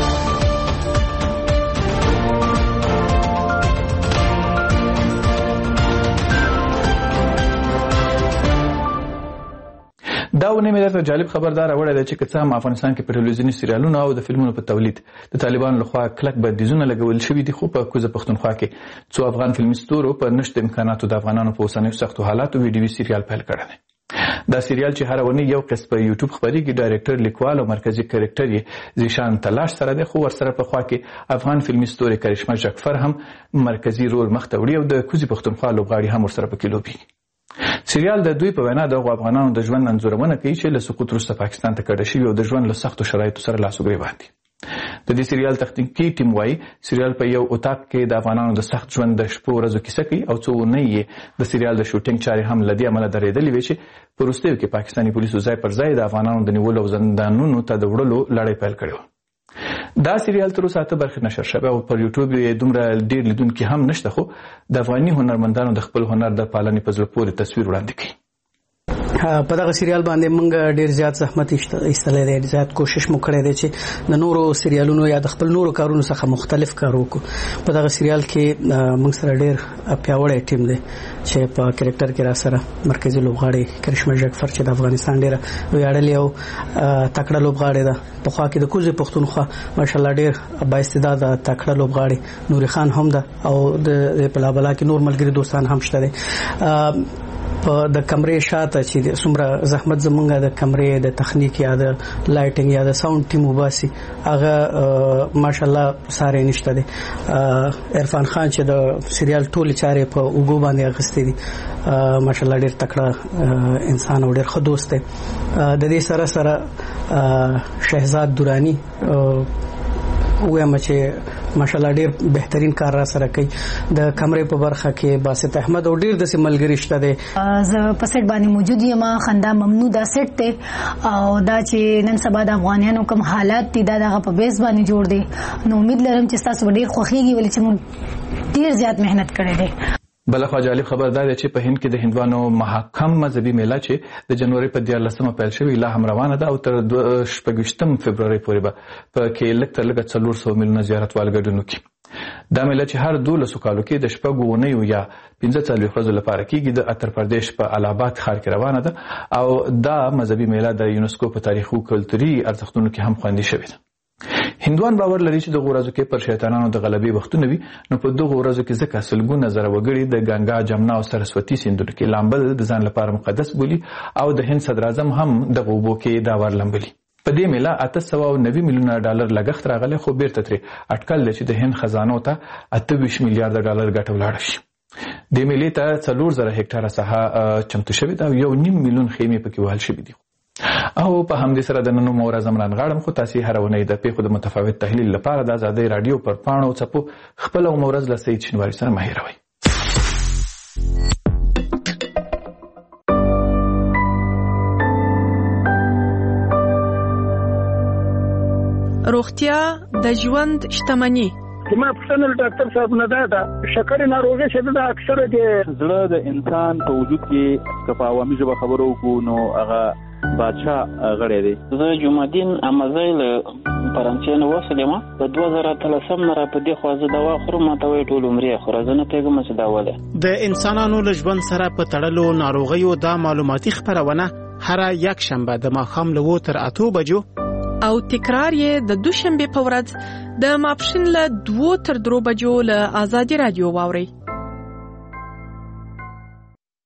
دا ونې مې درته جالب خبردار راوړی دی چې که څه هم افغانستان کې په ټلویزیوني سریالونو او د فلمونو په تولید د طالبانو لخوا کلک بندیزونه لګول شوي دي خو په کوزه پښتونخوا کې څو افغان فلمي ستورو په نشت امکاناتو د افغانانو په اوسنیو سختو حالاتو ویډیوي سریال پیل کړی دی. دا سریال چې هر اونۍ یو قسط په یوټیوب خپرېږي ډایرکټر لیکوال او مرکزي کرکټر یې زیشان تلاش سره دی خو ورسره په خوا کې افغان فلمي ستوري کرشمه جعفر هم مرکزي رول مخ ته وړي او د کوزې پښتونخوا لوبغاړي هم ورسره پکې لوبېږي. سریال د دوی په وینا د افغانانو د ژوند انځورونه کوي چې له سقوط وروسته پاکستان ته کډه شوي او د ژوند له سختو شرایطو سره لاس او ګریوان دي. د دې سریال تخنیکي ټیم وایي سریال په یو اتاق کې د افغانانو د سخت ژوند د شپو ورځو کیسه کوي او څو اونۍ یې د سریال د شوټینګ چارې هم له دې امله درېدلې وې چې په وروستیو کې پاکستاني پولیسو ځای پر ځای د افغانانو د نیولو او زندانونو ته د وړلو لړۍ پیل کړې وه. دا سریال تر اوسه 8 برخې نشر شوی او پر یوټیوب یې دومره ډېر لیدونکي هم نشته خو د افغاني هنرمندانو د خپل هنر د پالنې په زړه پورې تصویر وړاندې کوي. په دغه سریال باندې موږ ډیر زیات زحمت ایستلی دی زیات کوشش مو کړی دی چې د نورو سریالونو یا د خپل نورو کارونو څخه مختلف کار وکړو. په دغه سریال کې موږ سره ډیر پیاوړی ټیم دی چې په کرکټر کې را سره مرکزي لوبغاړی کرشمه جعفر چې د افغانستان ډیره ویاړلې او تکړه لوبغاړی ده. په خوا کې د کوزې پښتونخوا ماشاءالله ډیر با استعداده تکړه لوبغاړی نوري خان هم ده او د بلابلا کې نور ملګري دوستان هم شته دي. په د کمرې شاته چې څومره زحمت زمونږ د کمرې د تخنیک یا د لایټینګ یا د ساوند ټیم وباسي هغه ماشاءالله ساره نشته دي. عرفان خان چې د سریال ټول چارې په اوګو باندې اغستې دي ماشاءالله ډېر تکړه انسان او ډېر ښه دوست دی. د دې سره سره شهزاد دورانی وایم چې ماشاءالله ډیر بهترین کار را سره کوي. د کمرې په برخه کې باسط احمد او ډیر د ملګری شته دي. زه په سیټ باندې موجود یم. خندا ممنوع دا سیټ ته او دا چې نن سبا د افغانانو کوم حالات دي دا دغه په بیس باندې جوړ دي. نو امید لرم چې تاسو ډیر خوښیږي ولې چې موږ ډیر زیات مهنت کړی دی. بلخوا جالب خبر دا دی چې په هند کې د هندوانو محکم مذهبي میله چې د جنوري په 14 پیل شوې لا هم روانه ده او تر 28 فبرवरी پورې به په کې لږ تر لږه 400 میلیونه زیارتوال ګډون کوي. دا میله چې هر 12 کالو کې د شپږو اونیو یا 15 ورځو لپاره کېږي د اتر پردیش په الهاباد ښار کې روانه ده او دا مذهبي میله د یونسکو په تاریخي او کلتوري ارزښتونو کې هم خوندي شوې ده. هندوان باور لري چې دغه ورځو کې پر شیطانانو د غلبې وختونه وي، نو په دغه ورځو کې ځکه سلګونه زره وګړي د ګنگا، جمنا او سرسوتی سیندونو کې لامبل د ځان لپاره مقدس بولي او د هند صدر اعظم هم دغه اوبو کې دا ور لامبلي. په دې میله 890 میلیونه ډالر لګښت راغلی، خو بیرته ترې اټکل دی چې د هند خزانو ته 28 میلیارډ ډالر ګټه ولاړه شي. دې میلې ته 4000 هکټاره ساحه چمتو شوې ده او 1.5 میلیون خیمې پکې وهل شوې دي. او په همدې سره د نن مورز امران غاړم خو تاسو هر ونې د پیښو د متفاوت تحلیل لپاره د آزادۍ رادیو پر پاڼو چپو خپل مورز له سید شنواری سره مهیروي. روغتیا د ژوند شتمني. ما پوښتنه ډاکټر صاحب نه ده شکر ناروغي چې د اکثره د زړه د انسان په وجود کې کفا عوامي ژبه خبرو کو نو هغه بادشاہ غړی دی. زه جمعدین امازی له فرانسې نه وسلم په 2013 نه را په دې خو زه دوا خورم ماته وی ټول عمرې خو زه نه پیګم چې دا وله د انسانانو له ژوند سره په تړلو ناروغیو د معلوماتي خبرونه هر یک شنبه د ماښام له 2 تر 8 بجو او تکرار یې د دوشنبه په ورځ د ماپښین له 2 تر 3 بجو له آزادي رادیو واوري.